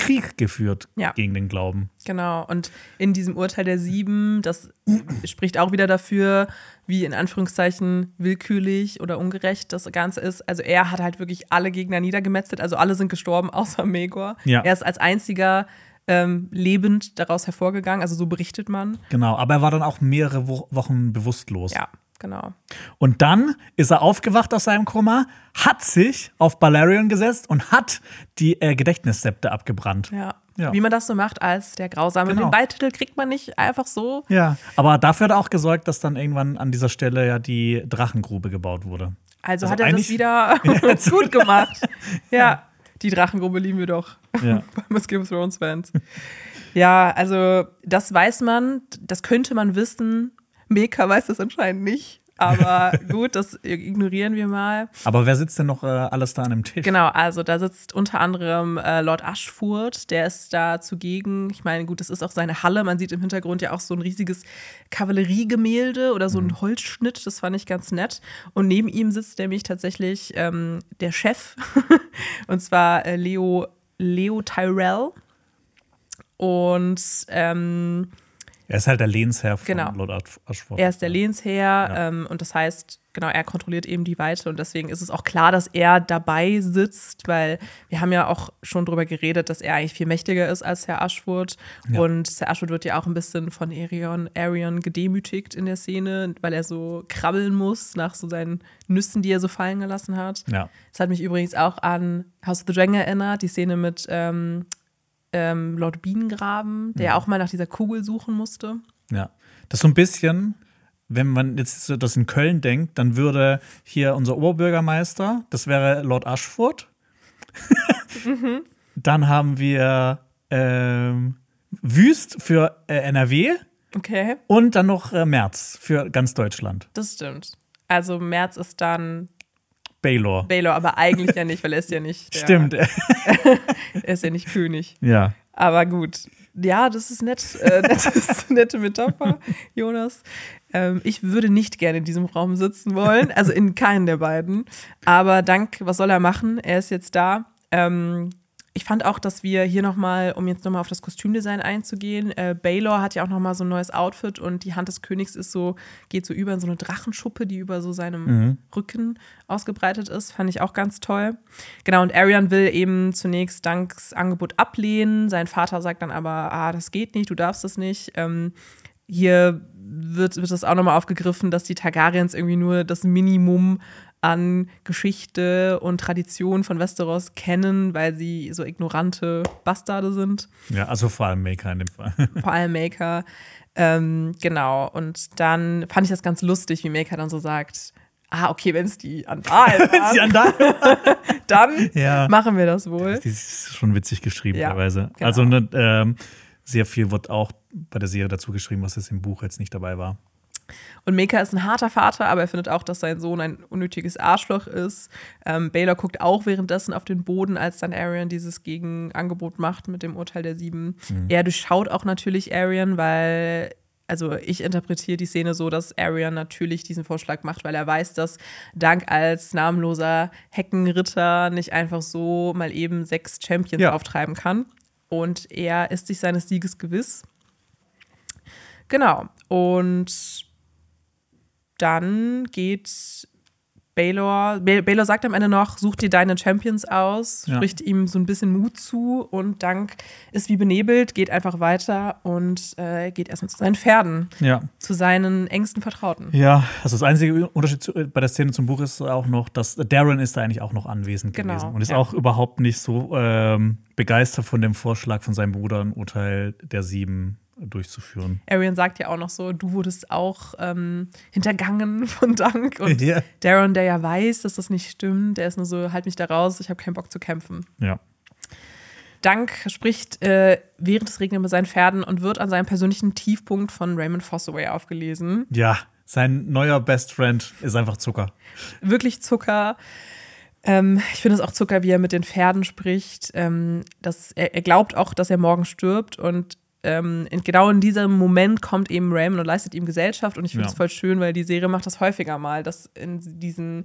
Krieg geführt Ja. gegen den Glauben. Genau, und in diesem Urteil der 7, das spricht auch wieder dafür, wie in Anführungszeichen willkürlich oder ungerecht das Ganze ist. Also er hat halt wirklich alle Gegner niedergemetzelt, also alle sind gestorben, außer Megor. Ja. Er ist als einziger lebend daraus hervorgegangen, also so berichtet man. Genau, aber er war dann auch mehrere Wochen bewusstlos. Ja, genau. Und dann ist er aufgewacht aus seinem Koma, hat sich auf Balerion gesetzt und hat die Gedächtnisszepter abgebrannt. Ja. Ja. Wie man das so macht als der Grausame. Genau. Den Beititel kriegt man nicht einfach so. Ja, aber dafür hat er auch gesorgt, dass dann irgendwann an dieser Stelle ja die Drachengrube gebaut wurde. Also hat er das eigentlich- wieder gut gemacht. Ja, die Drachengrube lieben wir doch. Ja. Bei Game of Thrones Fans. Ja, also das weiß man, das könnte man wissen. Meka weiß das anscheinend nicht. Aber gut, das ignorieren wir mal. Aber wer sitzt denn noch alles da an dem Tisch? Genau, also da sitzt unter anderem Lord Ashford, der ist da zugegen. Ich meine, gut, das ist auch seine Halle. Man sieht im Hintergrund ja auch so ein riesiges Kavalleriegemälde oder so ein Holzschnitt. Das fand ich ganz nett. Und neben ihm sitzt nämlich tatsächlich der Chef, und zwar Leo Tyrell. Und Er ist halt der Lehnsherr von Genau. Lord Ashford. er ist der Lehnsherr und das heißt, genau, er kontrolliert eben die Weite und deswegen ist es auch klar, dass er dabei sitzt, weil wir haben ja auch schon drüber geredet, dass er eigentlich viel mächtiger ist als Herr Ashford Ja. und Herr Ashford wird ja auch ein bisschen von Arion gedemütigt in der Szene, weil er so krabbeln muss nach so seinen Nüssen, die er so fallen gelassen hat. Ja. Das hat mich übrigens auch an House of the Dragon erinnert, die Szene mit Lord Bienengraben, der ja auch mal nach dieser Kugel suchen musste. Ja. Das ist so ein bisschen, wenn man jetzt so das in Köln denkt, dann würde hier unser Oberbürgermeister, das wäre Lord Ashford. Dann haben wir Wüst für NRW Okay. und dann noch Merz für ganz Deutschland. Das stimmt. Also Merz ist dann Baylor. Baylor, aber eigentlich ja nicht, weil er ist ja nicht. Stimmt. Er ist ja nicht König. Ja. Aber gut. Ja, das ist nett. Nette Metapher, Jonas. Ich würde nicht gerne in diesem Raum sitzen wollen. Also in keinen der beiden. Aber was soll er machen? Er ist jetzt da. Ich fand auch, dass wir hier nochmal, um jetzt nochmal auf das Kostümdesign einzugehen, Baylor hat ja auch nochmal so ein neues Outfit und die Hand des Königs geht so über in so eine Drachenschuppe, die über so seinem Rücken ausgebreitet ist. Fand ich auch ganz toll. Genau, und Arion will eben zunächst Dunks Angebot ablehnen. Sein Vater sagt dann aber, das geht nicht, du darfst das nicht. Hier wird das auch nochmal aufgegriffen, dass die Targaryens irgendwie nur das Minimum an Geschichte und Tradition von Westeros kennen, weil sie so ignorante Bastarde sind. Ja, also vor allem Maker in dem Fall. Vor allem Maker. Genau. Und dann fand ich das ganz lustig, wie Maker dann so sagt, okay, wenn es die Andalen waren, dann Ja. machen wir das wohl. Die ist schon witzig geschrieben Ja, teilweise. genau. Also sehr viel wird auch bei der Serie dazu geschrieben, was jetzt im Buch jetzt nicht dabei war. Und Maker ist ein harter Vater, aber er findet auch, dass sein Sohn ein unnötiges Arschloch ist. Baylor guckt auch währenddessen auf den Boden, als dann Arion dieses Gegenangebot macht mit dem Urteil der 7. Er durchschaut auch natürlich Arion, weil, also ich interpretiere die Szene so, dass Arion natürlich diesen Vorschlag macht, weil er weiß, dass Dunk als namenloser Heckenritter nicht einfach so mal eben 6 Champions auftreiben kann. Und er ist sich seines Sieges gewiss. Genau. Und dann geht Baylor sagt am Ende noch, such dir deine Champions aus, spricht ihm so ein bisschen Mut zu und Dunk ist wie benebelt, geht einfach weiter und geht erstmal zu seinen Pferden, zu seinen engsten Vertrauten. Ja, also das einzige Unterschied bei der Szene zum Buch ist auch noch, dass Darren ist da eigentlich auch noch anwesend gewesen und ist auch überhaupt nicht so begeistert von dem Vorschlag von seinem Bruder, ein Urteil der 7 durchzuführen. Arion sagt ja auch noch so, du wurdest auch hintergangen von Dunk. Und Darren, der ja weiß, dass das nicht stimmt, der ist nur so, halt mich da raus, ich habe keinen Bock zu kämpfen. Ja. Dunk spricht während des Regnens mit seinen Pferden und wird an seinem persönlichen Tiefpunkt von Raymond Fossaway aufgelesen. Ja, sein neuer Best Friend ist einfach Zucker. Wirklich Zucker. Ich finde es auch Zucker, wie er mit den Pferden spricht. Er glaubt auch, dass er morgen stirbt und genau in diesem Moment kommt eben Raymond und leistet ihm Gesellschaft und ich finde es voll schön, weil die Serie macht das häufiger mal, dass in diesen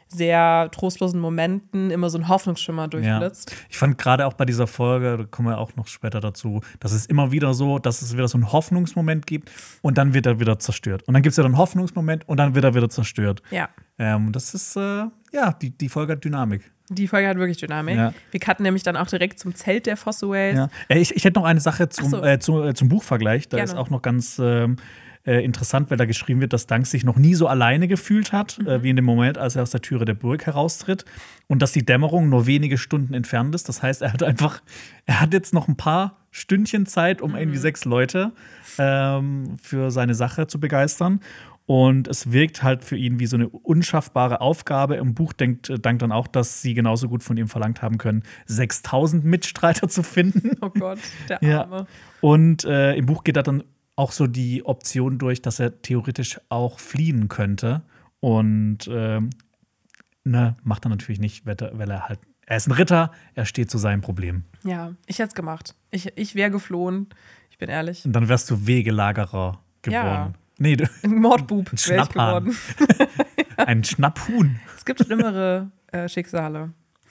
sehr trostlosen Momenten immer so ein Hoffnungsschimmer durchblitzt. Ja. Ich fand gerade auch bei dieser Folge, da kommen wir auch noch später dazu, dass es immer wieder so, dass es wieder so einen Hoffnungsmoment gibt und dann wird er wieder zerstört. Und dann gibt es wieder einen Hoffnungsmoment und dann wird er wieder zerstört. Ja. Das ist, die Folge hat Dynamik. Die Folge hat wirklich Dynamik. Ja. Wir cutten nämlich dann auch direkt zum Zelt der Fossaways. Ja. Ich hätte noch eine Sache zum Buchvergleich. Da Gerne. ist auch noch ganz interessant, weil da geschrieben wird, dass Dunk sich noch nie so alleine gefühlt hat, wie in dem Moment, als er aus der Türe der Burg heraustritt. Und dass die Dämmerung nur wenige Stunden entfernt ist. Das heißt, er hat jetzt noch ein paar Stündchen Zeit, um irgendwie 6 Leute für seine Sache zu begeistern. Und es wirkt halt für ihn wie so eine unschaffbare Aufgabe. Im Buch denkt Dunk dann auch, dass sie genauso gut von ihm verlangt haben können, 6000 Mitstreiter zu finden. Oh Gott, der Arme. Ja. Und im Buch geht er dann auch so die Option durch, dass er theoretisch auch fliehen könnte. Und macht er natürlich nicht, weil er ist ein Ritter, er steht zu seinem Problem. Ja, ich hätte es gemacht. Ich wäre geflohen, ich bin ehrlich. Und dann wärst du Wegelagerer geworden. Ja. Nee, Ein Mordbub ein wäre ich Schnapphahn. geworden. Ein Schnapphuhn. Es gibt schlimmere Schicksale.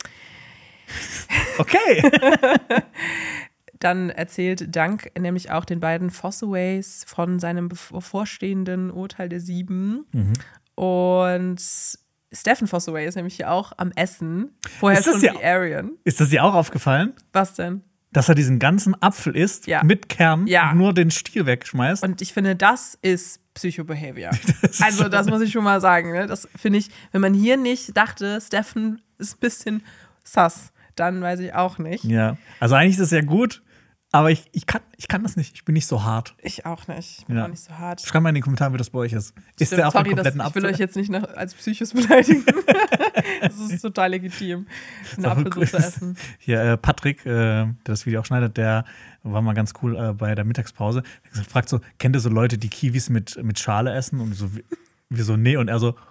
Okay. Dann erzählt Dunk nämlich auch den beiden Fossaways von seinem bevorstehenden Urteil der 7. Und Stephen Fossaway ist nämlich hier auch am Essen. Vorher Ist das schon ja- wie Arian. Ist das dir auch aufgefallen, Was denn? dass er diesen ganzen Apfel isst Ja. mit Kern Ja. und nur den Stiel wegschmeißt? Und ich finde, das ist Psychobehavior. Also, das muss ich schon mal sagen. Ne? Das finde ich, wenn man hier nicht dachte, Stephen ist ein bisschen sus, dann weiß ich auch nicht. Ja. Also eigentlich ist es ja gut, aber ich kann das nicht. Ich bin nicht so hart. Ich auch nicht. Ich bin Ja. auch nicht so hart. Schreibt mal in die Kommentare, wie das bei euch ist. Ist der auf den Sorry, kompletten ich will Apfel? euch jetzt nicht als Psychos beleidigen. Das ist total legitim, einen Apfel so zu essen. Hier, Patrick, der das Video auch schneidet, der war mal ganz cool bei der Mittagspause. Er fragt so, kennt ihr so Leute, die Kiwis mit Schale essen? Und so, wir so, nee. Und er so,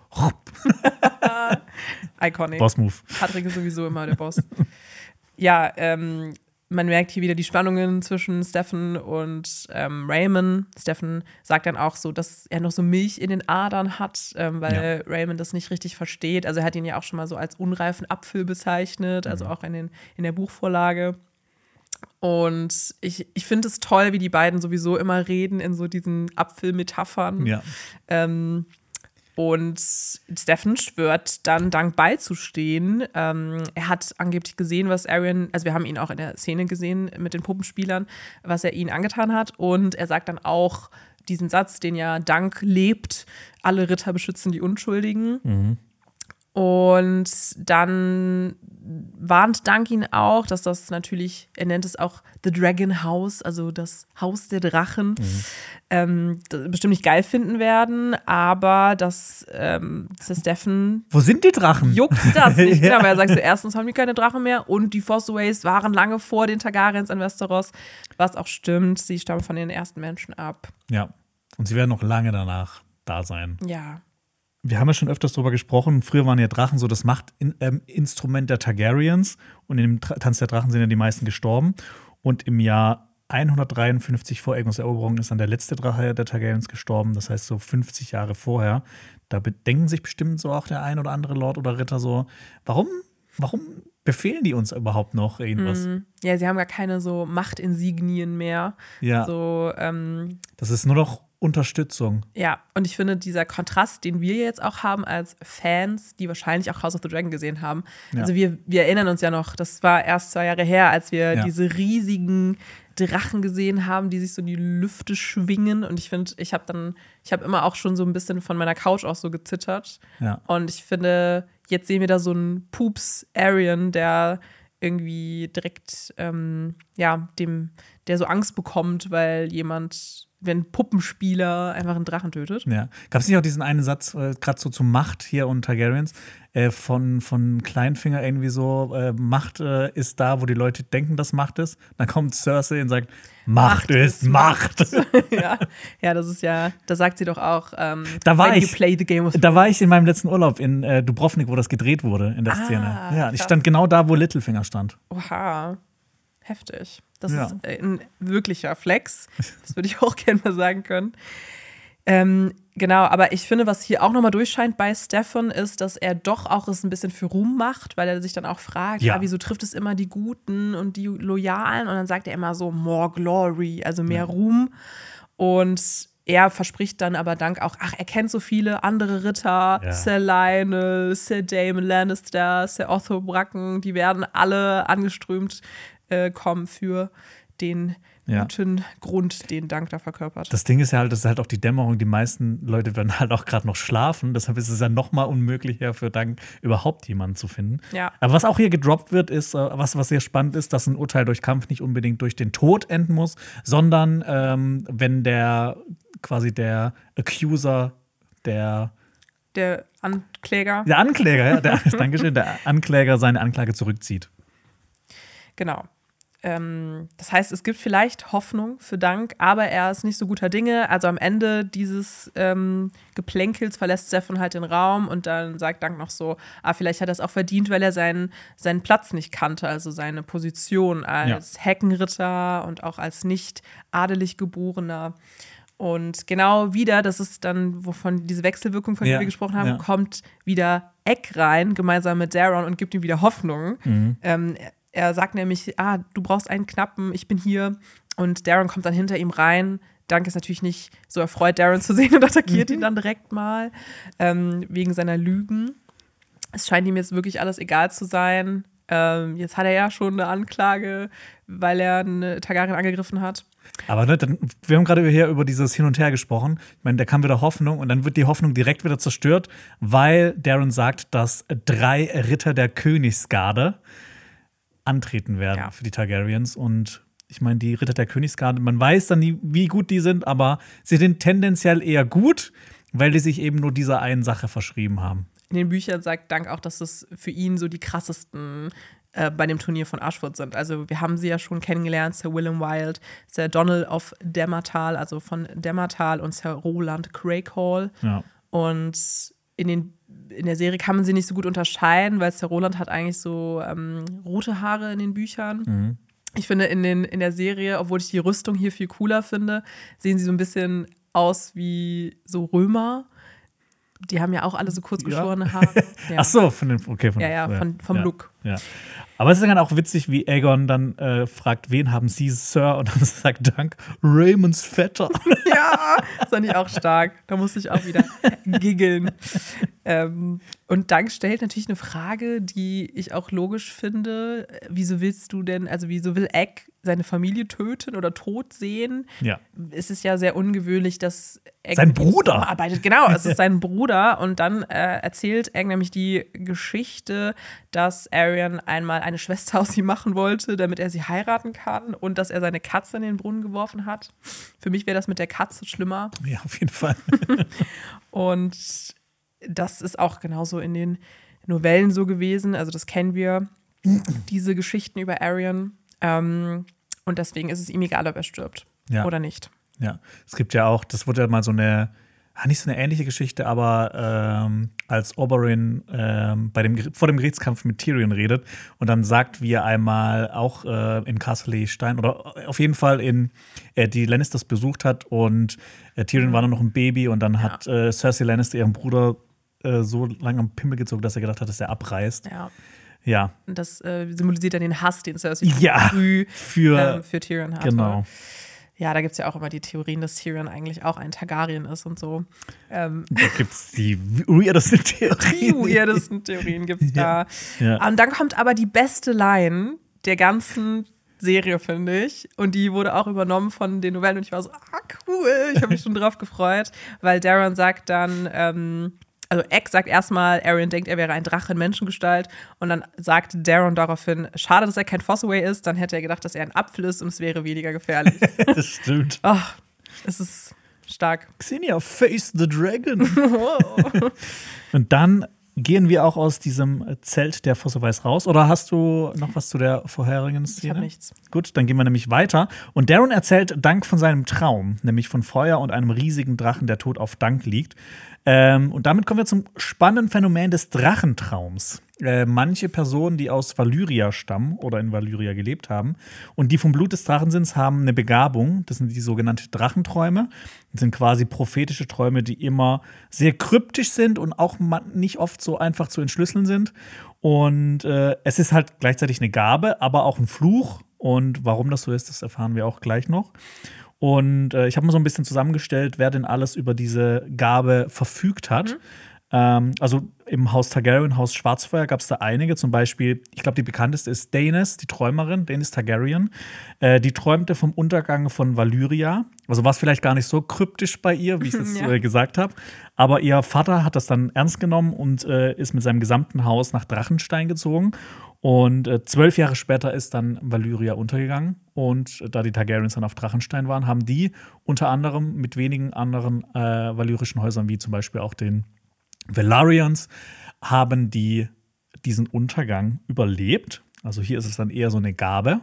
Iconic. Boss-Move. Patrick ist sowieso immer der Boss. Ja, man merkt hier wieder die Spannungen zwischen Stephen und Raymond. Stephen sagt dann auch so, dass er noch so Milch in den Adern hat, weil Raymond das nicht richtig versteht. Also er hat ihn ja auch schon mal so als unreifen Apfel bezeichnet, also auch in der Buchvorlage. Und ich finde es toll, wie die beiden sowieso immer reden in so diesen Apfelmetaphern. Ja. Und Stephen schwört dann Dunk beizustehen. Er hat angeblich gesehen, was Arian, also wir haben ihn auch in der Szene gesehen mit den Puppenspielern, was er ihnen angetan hat. Und er sagt dann auch diesen Satz, den ja Dunk lebt: Alle Ritter beschützen die Unschuldigen. Und dann warnt Dunk ihn auch, dass das natürlich, er nennt es auch The Dragon House, also das Haus der Drachen, das bestimmt nicht geil finden werden, aber dass Stephen Wo sind die Drachen? juckt das nicht. Ja. Genau, weil er sagt so, erstens haben die keine Drachen mehr und die Fossaways waren lange vor den Targaryens in Westeros, was auch stimmt, sie stammen von den ersten Menschen ab. Ja. Und sie werden noch lange danach da sein. Ja. Wir haben ja schon öfters darüber gesprochen. Früher waren ja Drachen so das Machtinstrument der Targaryens. Und in dem Tanz der Drachen sind ja die meisten gestorben. Und im Jahr 153 vor Aegons Eroberung ist dann der letzte Drache der Targaryens gestorben. Das heißt so 50 Jahre vorher. Da bedenken sich bestimmt so auch der ein oder andere Lord oder Ritter so, warum befehlen die uns überhaupt noch irgendwas? Ja, sie haben gar keine so Machtinsignien mehr. Ja. So, Das ist nur noch Unterstützung. ja, und ich finde, dieser Kontrast, den wir jetzt auch haben als Fans, die wahrscheinlich auch House of the Dragon gesehen haben, Ja. also wir erinnern uns ja noch, das war erst 2 Jahre her, als wir Ja. diese riesigen Drachen gesehen haben, die sich so in die Lüfte schwingen. Und ich finde, ich habe immer auch schon so ein bisschen von meiner Couch auch so gezittert. Ja. Und ich finde, jetzt sehen wir da so einen Poops-Arian, der irgendwie direkt, der so Angst bekommt, weil wenn ein Puppenspieler einfach einen Drachen tötet. Ja. Gab es nicht auch diesen einen Satz, gerade so zur Macht hier und Targaryens, von Kleinfinger irgendwie so, Macht ist da, wo die Leute denken, dass Macht ist. Dann kommt Cersei und sagt, Macht ist Macht. Ja, das ist ja, da sagt sie doch auch, Da war why do you ich- play the game of Da war ich in meinem letzten Urlaub in Dubrovnik, wo das gedreht wurde in der Szene. Ja, ich krass. stand genau da, wo Littlefinger stand. Oha, heftig. Das Ja. ist ein wirklicher Flex. Das würde ich auch gerne mal sagen können. Genau, aber ich finde, was hier auch nochmal durchscheint bei Stefan, ist, dass er doch auch es ein bisschen für Ruhm macht, weil er sich dann auch fragt, wieso trifft es immer die Guten und die Loyalen? Und dann sagt er immer so, more glory, also mehr Ruhm. Und er verspricht dann aber Dank auch, er kennt so viele andere Ritter, Sir Lionel, Sir Daemon Lannister, Sir Otto Bracken, die werden alle angeströmt kommen für den guten Grund, den Dank da verkörpert. Das Ding ist ja halt, das ist halt auch die Dämmerung. Die meisten Leute werden halt auch gerade noch schlafen. Deshalb ist es ja noch mal unmöglicher für Dank überhaupt jemanden zu finden. Ja. Aber was auch hier gedroppt wird, ist, was sehr spannend ist, dass ein Urteil durch Kampf nicht unbedingt durch den Tod enden muss, sondern wenn der Accuser, der Ankläger. Der Ankläger, Dankeschön, der Ankläger seine Anklage zurückzieht. Genau. Das heißt, es gibt vielleicht Hoffnung für Dank, aber er ist nicht so guter Dinge. Also am Ende dieses Geplänkels verlässt Stefan halt den Raum und dann sagt Dank noch so, vielleicht hat er es auch verdient, weil er seinen Platz nicht kannte, also seine Position als Heckenritter und auch als nicht adelig Geborener. Und genau wieder, das ist dann, wovon diese Wechselwirkung, von der wir gesprochen haben, kommt wieder Egg rein, gemeinsam mit Daron und gibt ihm wieder Hoffnung. Er sagt nämlich, du brauchst einen Knappen, ich bin hier. Und Daron kommt dann hinter ihm rein. Dank ist natürlich nicht so erfreut, Daron zu sehen und attackiert ihn dann direkt mal wegen seiner Lügen. Es scheint ihm jetzt wirklich alles egal zu sein. Jetzt hat er ja schon eine Anklage, weil er eine Targaryen angegriffen hat. Aber wir haben gerade hier über dieses Hin und Her gesprochen. Ich meine, da kam wieder Hoffnung und dann wird die Hoffnung direkt wieder zerstört, weil Daron sagt, dass 3 Ritter der Königsgarde antreten werden für die Targaryens. Und ich meine, die Ritter der Königsgarde, man weiß dann nie, wie gut die sind, aber sie sind tendenziell eher gut, weil die sich eben nur dieser einen Sache verschrieben haben. In den Büchern sagt Dank auch, dass es für ihn so die krassesten bei dem Turnier von Ashford sind. Also wir haben sie ja schon kennengelernt, Sir Willem Wild, Sir Donald of Dämmertal, also von Dämmertal und Sir Roland Craighall. Ja. Und in der Serie kann man sie nicht so gut unterscheiden, weil Sir Roland hat eigentlich so rote Haare in den Büchern. Ich finde, in der Serie, obwohl ich die Rüstung hier viel cooler finde, sehen sie so ein bisschen aus wie so Römer. Die haben ja auch alle so kurzgeschorene Haare. Ja. Ach so, vom Look. Ja. Aber es ist dann auch witzig, wie Aegon dann fragt, wen haben Sie, Sir? Und dann sagt Dank, Raymonds Vetter. Ja, das fand ich auch stark. Da musste ich auch wieder giggeln. Und Dank stellt natürlich eine Frage, die ich auch logisch finde. Wieso will Egg seine Familie töten oder tot sehen? Ja. Es ist ja sehr ungewöhnlich, dass Egg sein Bruder arbeitet. Genau, es ist sein Bruder. Und dann erzählt Egg nämlich die Geschichte, dass Aerion einmal eine Schwester aus ihm machen wollte, damit er sie heiraten kann und dass er seine Katze in den Brunnen geworfen hat. Für mich wäre das mit der Katze schlimmer. Ja, auf jeden Fall. Und das ist auch genauso in den Novellen so gewesen. Also das kennen wir, diese Geschichten über Aerion. Und deswegen ist es ihm egal, ob er stirbt oder nicht. Ja, es gibt ja auch, das wurde ja mal so eine, nicht so eine ähnliche Geschichte, aber als Oberyn vor dem Gerichtskampf mit Tyrion redet und dann sagt, wie er einmal auch in Castle Stein oder auf jeden Fall die Lannisters besucht hat und Tyrion war dann noch ein Baby und dann hat Cersei Lannister ihren Bruder so lange am Pimmel gezogen, dass er gedacht hat, dass er abreißt. Ja. Und das symbolisiert dann den Hass, den Cersei früh für Tyrion hatte. Genau. Ja, da gibt es ja auch immer die Theorien, dass Tyrion eigentlich auch ein Targaryen ist und so. Da gibt es die weirdesten Theorien. Die weirdesten Theorien gibt es da. Ja. Und dann kommt aber die beste Line der ganzen Serie, finde ich. Und die wurde auch übernommen von den Novellen. Und ich war so, cool, ich habe mich schon drauf gefreut. Weil Daron sagt dann, also Egg sagt erstmal, Aerion denkt, er wäre ein Drache in Menschengestalt. Und dann sagt Daron daraufhin, schade, dass er kein Fossaway ist. Dann hätte er gedacht, dass er ein Apfel ist und es wäre weniger gefährlich. Das stimmt. Es ist stark. Xenia, face the dragon. Und dann gehen wir auch aus diesem Zelt der Fossaways raus. Oder hast du noch was zu der vorherigen Szene? Ich habe nichts. Gut, dann gehen wir nämlich weiter. Und Daron erzählt Dank von seinem Traum, nämlich von Feuer und einem riesigen Drachen, der tot auf Dank liegt. Und damit kommen wir zum spannenden Phänomen des Drachentraums. manche Personen, die aus Valyria stammen oder in Valyria gelebt haben und die vom Blut des Drachensinns haben eine Begabung. Das sind die sogenannten Drachenträume. Das sind quasi prophetische Träume, die immer sehr kryptisch sind und auch nicht oft so einfach zu entschlüsseln sind. Und es ist halt gleichzeitig eine Gabe, aber auch ein Fluch. Und warum das so ist, das erfahren wir auch gleich noch. Und ich habe mal so ein bisschen zusammengestellt, wer denn alles über diese Gabe verfügt hat. Also im Haus Targaryen, Haus Schwarzfeuer, gab es da einige. Zum Beispiel, ich glaube, die bekannteste ist Daenerys, die Träumerin, Daenerys Targaryen. Die träumte vom Untergang von Valyria. Also war es vielleicht gar nicht so kryptisch bei ihr, wie ich es gesagt habe. Aber ihr Vater hat das dann ernst genommen und ist mit seinem gesamten Haus nach Drachenstein gezogen. Und 12 Jahre später ist dann Valyria untergegangen. Und da die Targaryens dann auf Drachenstein waren, haben die unter anderem mit wenigen anderen valyrischen Häusern, wie zum Beispiel auch den Velaryons, haben die diesen Untergang überlebt. Also hier ist es dann eher so eine Gabe.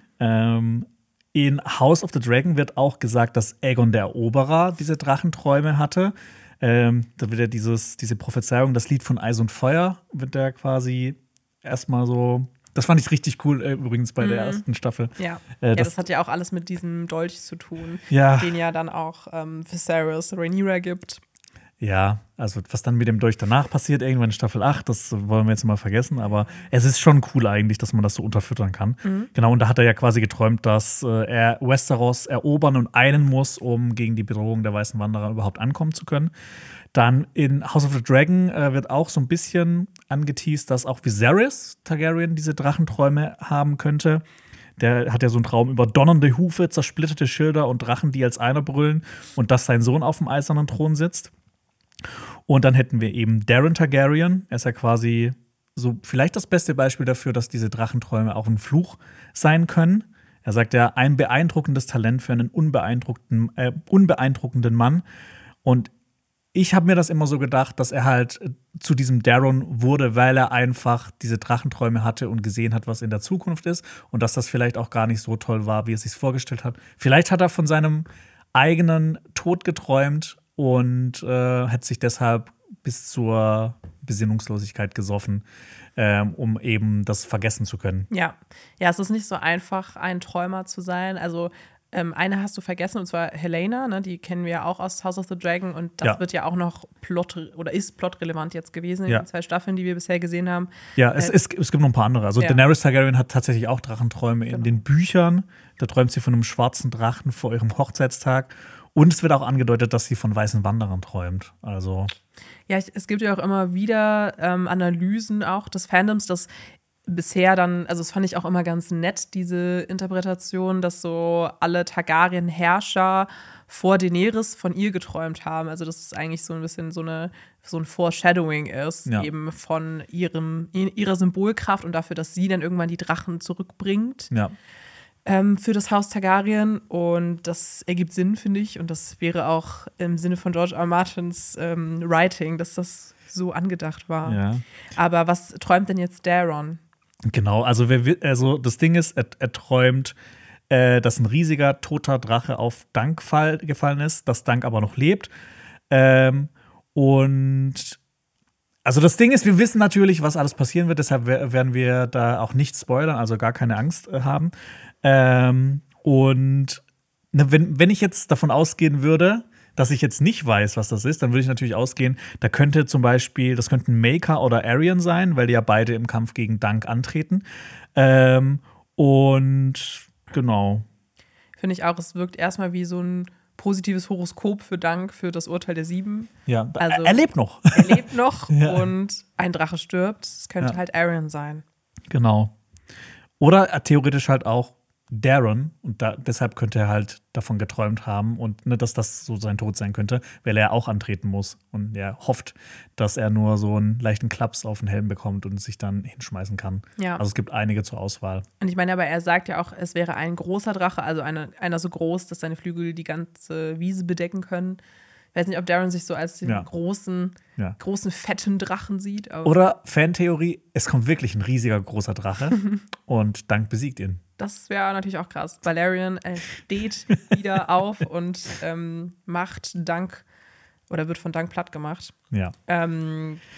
In House of the Dragon wird auch gesagt, dass Aegon der Eroberer diese Drachenträume hatte. Da wird ja diese Prophezeiung, das Lied von Eis und Feuer, wird da quasi erstmal so. Das fand ich richtig cool, übrigens bei der ersten Staffel. Ja. Das hat ja auch alles mit diesem Dolch zu tun, ja. Den ja dann auch Viserys Rhaenyra gibt. Ja, also was dann mit dem Dolch danach passiert, irgendwann in Staffel 8, das wollen wir jetzt mal vergessen, aber es ist schon cool eigentlich, dass man das so unterfüttern kann. Genau, und da hat er ja quasi geträumt, dass er Westeros erobern und eilen muss, um gegen die Bedrohung der Weißen Wanderer überhaupt ankommen zu können. Dann in House of the Dragon wird auch so ein bisschen angeteased, dass auch Viserys Targaryen diese Drachenträume haben könnte. Der hat ja so einen Traum über donnernde Hufe, zersplitterte Schilder und Drachen, die als einer brüllen und dass sein Sohn auf dem eisernen Thron sitzt. Und dann hätten wir eben Daeron Targaryen. Er ist ja quasi so vielleicht das beste Beispiel dafür, dass diese Drachenträume auch ein Fluch sein können. Er sagt ja, ein beeindruckendes Talent für einen unbeeindruckenden Mann. Und ich habe mir das immer so gedacht, dass er halt zu diesem Daeron wurde, weil er einfach diese Drachenträume hatte und gesehen hat, was in der Zukunft ist. Und dass das vielleicht auch gar nicht so toll war, wie er sich vorgestellt hat. Vielleicht hat er von seinem eigenen Tod geträumt und hat sich deshalb bis zur Besinnungslosigkeit gesoffen, um eben das vergessen zu können. Ja, es ist nicht so einfach, ein Träumer zu sein. Also eine hast du vergessen, und zwar Helaena, ne? Die kennen wir ja auch aus House of the Dragon. Und das wird ja auch noch ist plotrelevant jetzt gewesen in den 2 Staffeln, die wir bisher gesehen haben. Ja, es gibt noch ein paar andere. Also Daenerys Targaryen hat tatsächlich auch Drachenträume in den Büchern. Da träumt sie von einem schwarzen Drachen vor ihrem Hochzeitstag. Und es wird auch angedeutet, dass sie von weißen Wanderern träumt. Also ja, es gibt ja auch immer wieder Analysen auch des Fandoms, dass bisher dann, also das fand ich auch immer ganz nett, diese Interpretation, dass so alle Targaryen-Herrscher vor Daenerys von ihr geträumt haben. Also dass es eigentlich so ein bisschen so ein Foreshadowing ist, eben von ihrer Symbolkraft und dafür, dass sie dann irgendwann die Drachen zurückbringt. Ja. Für das Haus Targaryen, und das ergibt Sinn, finde ich, und das wäre auch im Sinne von George R. R. Martins Writing, dass das so angedacht war. Ja. Aber was träumt denn jetzt Daeron? Genau, also das Ding ist, er träumt, dass ein riesiger toter Drache auf Dunk gefallen ist, dass Dunk aber noch lebt. Und also das Ding ist, wir wissen natürlich, was alles passieren wird, deshalb werden wir da auch nicht spoilern, also gar keine Angst haben. Und wenn ich jetzt davon ausgehen würde, dass ich jetzt nicht weiß, was das ist, dann würde ich natürlich ausgehen, das könnten Maker oder Arryn sein, weil die ja beide im Kampf gegen Dunk antreten. Und genau. Finde ich auch, es wirkt erstmal wie so ein positives Horoskop für Dunk, für das Urteil der 7. Ja, also, er lebt noch. Er lebt noch und ein Drache stirbt. Es könnte halt Arryn sein. Genau. Oder theoretisch halt auch Daeron, und deshalb könnte er halt davon geträumt haben und dass das so sein Tod sein könnte, weil er auch antreten muss und er hofft, dass er nur so einen leichten Klaps auf den Helm bekommt und sich dann hinschmeißen kann. Ja. Also es gibt einige zur Auswahl. Und ich meine, aber er sagt ja auch, es wäre ein großer Drache, also einer so groß, dass seine Flügel die ganze Wiese bedecken können. Ich weiß nicht, ob Daeron sich so als den großen, fetten Drachen sieht. Oder Fantheorie, es kommt wirklich ein riesiger, großer Drache und Dunk besiegt ihn. Das wäre natürlich auch krass. Valerian steht wieder auf und macht Dunk oder wird von Dunk platt gemacht. Ja.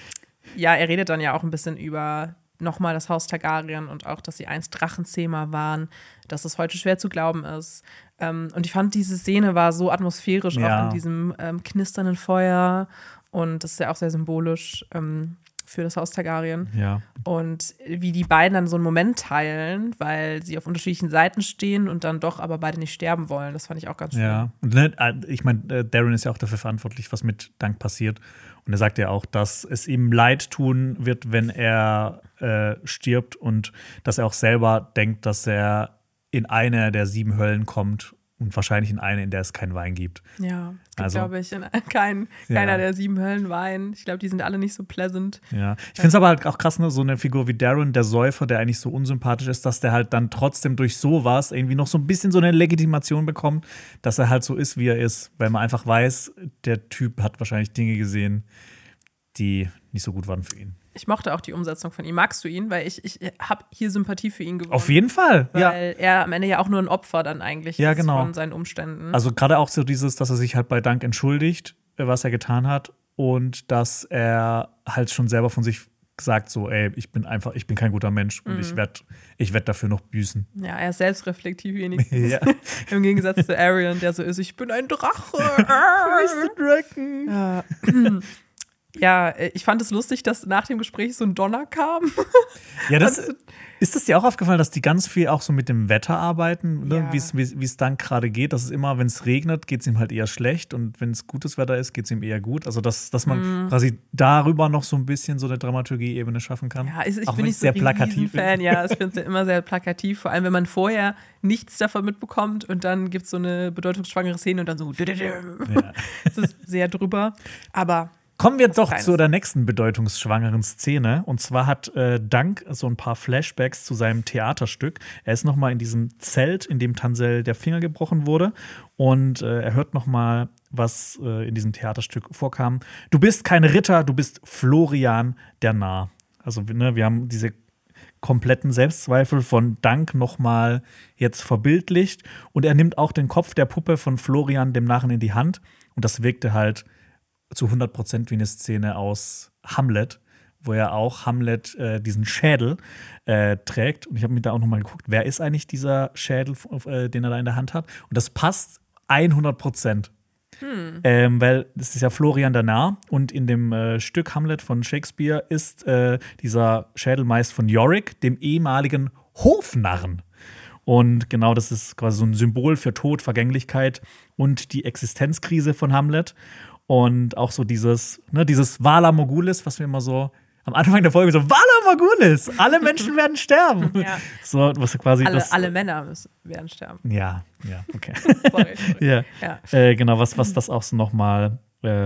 ja, er redet dann ja auch ein bisschen über nochmal das Haus Targaryen und auch, dass sie einst Drachenzähmer waren, dass es heute schwer zu glauben ist. Und ich fand, diese Szene war so atmosphärisch, auch in diesem knisternden Feuer. Und das ist ja auch sehr symbolisch für das Haus Targaryen. Ja. Und wie die beiden dann so einen Moment teilen, weil sie auf unterschiedlichen Seiten stehen und dann doch aber beide nicht sterben wollen. Das fand ich auch ganz schön. Ja, und ich meine, Daron ist ja auch dafür verantwortlich, was mit Dunk passiert. Und er sagt ja auch, dass es ihm leid tun wird, wenn er stirbt und dass er auch selber denkt, dass er in eine der 7 Höllen kommt und wahrscheinlich in eine, in der es keinen Wein gibt. Ja, es gibt, glaube ich, keiner der 7 Höllen Wein. Ich glaube, die sind alle nicht so pleasant. Ja, ich finde es aber halt auch krass, ne, so eine Figur wie Daron, der Säufer, der eigentlich so unsympathisch ist, dass der halt dann trotzdem durch sowas irgendwie noch so ein bisschen so eine Legitimation bekommt, dass er halt so ist, wie er ist. Weil man einfach weiß, der Typ hat wahrscheinlich Dinge gesehen, die nicht so gut waren für ihn. Ich mochte auch die Umsetzung von ihm. Magst du ihn? Weil ich habe hier Sympathie für ihn gewonnen. Auf jeden Fall, ja. Weil er am Ende ja auch nur ein Opfer dann eigentlich ist von seinen Umständen. Also gerade auch so dieses, dass er sich halt bei Dunk entschuldigt, was er getan hat. Und dass er halt schon selber von sich sagt so, ey, ich bin kein guter Mensch und ich werd dafür noch büßen. Ja, er ist selbstreflektiv wenigstens. Ja. Im Gegensatz zu Arion, der so ist, ich bin ein Drache. Dragon. Ja. Ja, ich fand es lustig, dass nach dem Gespräch so ein Donner kam. Ja, ist das dir auch aufgefallen, dass die ganz viel auch so mit dem Wetter arbeiten, ne? Ja. Wie es dann gerade geht? Das ist immer, wenn es regnet, geht es ihm halt eher schlecht und wenn es gutes Wetter ist, geht es ihm eher gut. Also, dass man quasi darüber noch so ein bisschen so eine Dramaturgie-Ebene schaffen kann. Ja, ich auch bin nicht so sehr plakativ Fan. Ja, ich finde es immer sehr plakativ, vor allem wenn man vorher nichts davon mitbekommt und dann gibt es so eine bedeutungsschwangere Szene und dann so. Ja. Das ist sehr drüber, aber kommen wir doch zu der nächsten bedeutungsschwangeren Szene. Und zwar hat Dunk so ein paar Flashbacks zu seinem Theaterstück. Er ist noch mal in diesem Zelt, in dem Tansel der Finger gebrochen wurde. Und er hört noch mal, was in diesem Theaterstück vorkam. Du bist kein Ritter, du bist Florian der Narr. Also ne, wir haben diese kompletten Selbstzweifel von Dunk noch mal jetzt verbildlicht. Und er nimmt auch den Kopf der Puppe von Florian dem Narren in die Hand. Und das wirkte halt zu 100% wie eine Szene aus Hamlet, wo ja auch Hamlet diesen Schädel trägt. Und ich habe mir da auch noch mal geguckt, wer ist eigentlich dieser Schädel, den er da in der Hand hat? Und das passt 100%. Weil das ist ja Florian der Narr und in dem Stück Hamlet von Shakespeare ist dieser Schädel meist von Yorick, dem ehemaligen Hofnarren. Und genau das ist quasi so ein Symbol für Tod, Vergänglichkeit und die Existenzkrise von Hamlet. Und auch so dieses Vala Morgulis, was wir immer so am Anfang der Folge so, Vala Morgulis, alle Menschen werden sterben. Ja. So, was quasi alle Männer werden sterben. Ja, okay. Sorry. Ja. Genau, was das auch so nochmal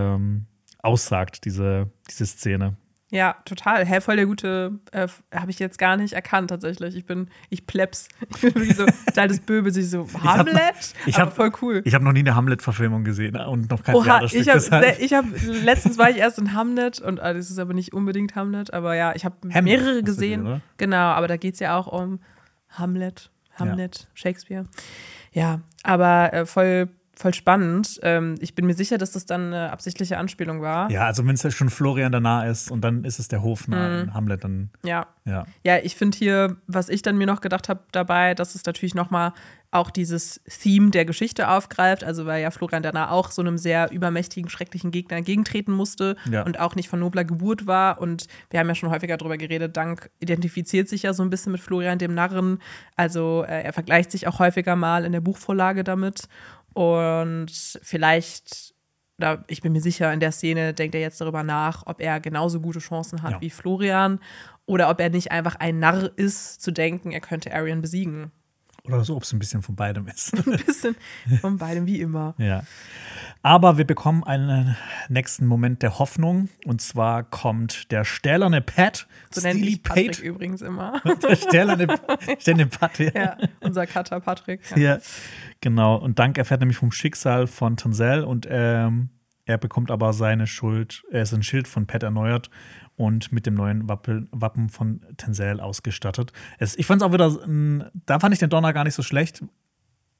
aussagt, diese Szene. Ja, total. Voll der gute, habe ich jetzt gar nicht erkannt tatsächlich. Ich plebs. Ich bin wirklich so Teil des Böbels. Ich so, Hamlet? Voll cool. Ich habe noch nie eine Hamlet-Verfilmung gesehen und noch kein Theaterstück. Letztens war ich erst in Hamlet und das ist aber nicht unbedingt Hamlet, aber ja, ich habe mehrere gesehen. Gesehen, genau, aber da geht es ja auch um Hamlet, Shakespeare. Ja, aber voll spannend. Ich bin mir sicher, dass das dann eine absichtliche Anspielung war. Ja, also wenn es ja schon Florian der Narr ist und dann ist es der Hofnarr in Hamlet, dann Ja, ich finde hier, was ich dann mir noch gedacht habe dabei, dass es natürlich noch mal auch dieses Theme der Geschichte aufgreift, also weil ja Florian der Narr auch so einem sehr übermächtigen, schrecklichen Gegner entgegentreten musste und auch nicht von nobler Geburt war. Und wir haben ja schon häufiger darüber geredet, Dunk identifiziert sich ja so ein bisschen mit Florian dem Narren. Also er vergleicht sich auch häufiger mal in der Buchvorlage damit. Und vielleicht, oder ich bin mir sicher, in der Szene denkt er jetzt darüber nach, ob er genauso gute Chancen hat wie Florian oder ob er nicht einfach ein Narr ist, zu denken, er könnte Arion besiegen. Oder so, ob es ein bisschen von beidem ist. Ein bisschen von beidem, wie immer. Ja. Aber wir bekommen einen nächsten Moment der Hoffnung. Und zwar kommt der stählerne Pat. So nennt sich Patrick übrigens immer. Der stählerne Pat, ja. Unser Cutter Patrick. Ja, genau. Und Dunk erfährt nämlich vom Schicksal von Tansel und er bekommt aber seine Schuld, er ist ein Schild von Pat erneuert und mit dem neuen Wappen von Tansel ausgestattet. Ich fand es auch wieder, da fand ich den Donner gar nicht so schlecht,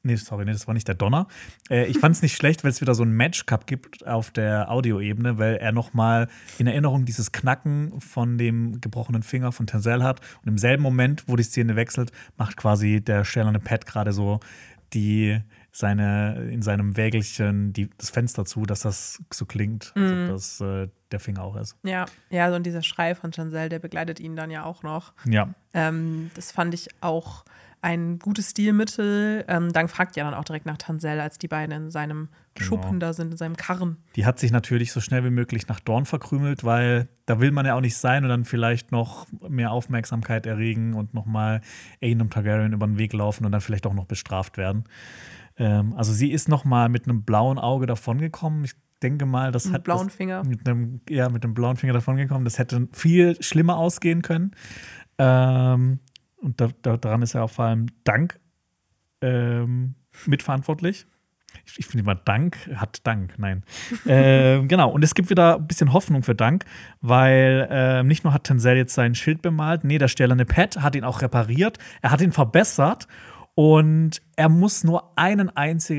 Nee, sorry, das war nicht der Donner. Ich fand es nicht schlecht, weil es wieder so ein Match-Cup gibt auf der Audioebene, weil er nochmal in Erinnerung dieses Knacken von dem gebrochenen Finger von Tenzel hat. Und im selben Moment, wo die Szene wechselt, macht quasi der stählerne Pat gerade so in seinem Wägelchen das Fenster zu, dass das so klingt, als ob das der Finger auch ist. Ja, so und dieser Schrei von Tenzel, der begleitet ihn dann ja auch noch. Ja. Das fand ich auch ein gutes Stilmittel. Dank fragt ja dann auch direkt nach Tenzel, als die beiden in seinem Schuppen da sind, in seinem Karren. Die hat sich natürlich so schnell wie möglich nach Dorne verkrümelt, weil da will man ja auch nicht sein und dann vielleicht noch mehr Aufmerksamkeit erregen und nochmal Aegon Targaryen über den Weg laufen und dann vielleicht auch noch bestraft werden. Also sie ist nochmal mit einem blauen Auge davongekommen. Ich denke mal, das hat blauen Finger. Mit einem blauen Finger davongekommen. Das hätte viel schlimmer ausgehen können. Und daran ist ja auch vor allem Dank mitverantwortlich. Ich finde immer, Dank hat Dank. Nein. Genau. Und es gibt wieder ein bisschen Hoffnung für Dank, weil nicht nur hat Tenzel jetzt sein Schild bemalt, nee, der stählerne Pat hat ihn auch repariert. Er hat ihn verbessert und er muss nur eine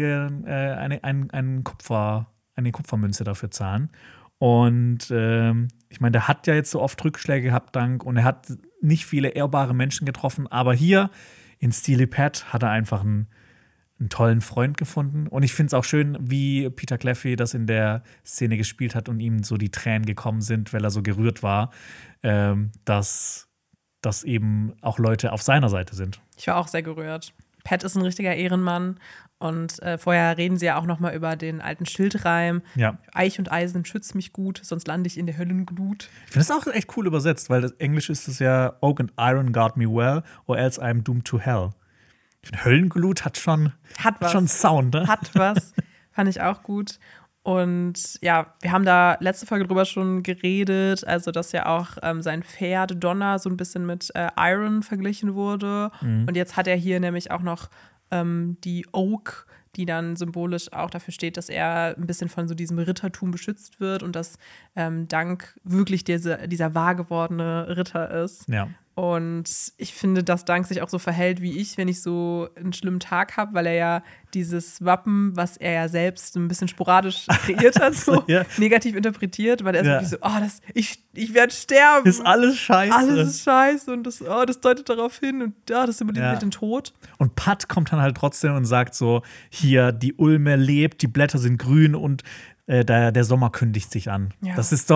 Kupfermünze dafür zahlen. Und ich meine, der hat ja jetzt so oft Rückschläge gehabt, Dank, und er hat nicht viele ehrbare Menschen getroffen, aber hier in Steely Pat hat er einfach einen tollen Freund gefunden. Und ich finde es auch schön, wie Peter Cleffy das in der Szene gespielt hat und ihm so die Tränen gekommen sind, weil er so gerührt war, dass eben auch Leute auf seiner Seite sind. Ich war auch sehr gerührt. Pat ist ein richtiger Ehrenmann. Und vorher reden sie ja auch noch mal über den alten Schildreim. Ja. Eich und Eisen schützt mich gut, sonst lande ich in der Höllenglut. Ich finde das auch echt cool übersetzt, weil das Englisch ist es ja Oak and Iron guard me well, or else I am doomed to hell. Ich finde, Höllenglut hat schon Sound, ne? Hat was. Fand ich auch gut. Und ja, wir haben da letzte Folge drüber schon geredet, also dass ja auch sein Pferd Donner so ein bisschen mit Iron verglichen wurde. Und jetzt hat er hier nämlich auch noch die Oak, die dann symbolisch auch dafür steht, dass er ein bisschen von so diesem Rittertum beschützt wird und dass Dank wirklich dieser wahr gewordene Ritter ist. Ja. Und ich finde, dass Dank sich auch so verhält wie ich, wenn ich so einen schlimmen Tag habe, weil er ja dieses Wappen, was er ja selbst ein bisschen sporadisch kreiert hat, so negativ interpretiert, weil er wirklich so, ich werde sterben. Ist alles scheiße. Alles ist scheiße und das deutet darauf hin und das symbolisiert den Tod. Und Pat kommt dann halt trotzdem und sagt so, hier, die Ulme lebt, die Blätter sind grün und der Sommer kündigt sich an. Ja. Das ist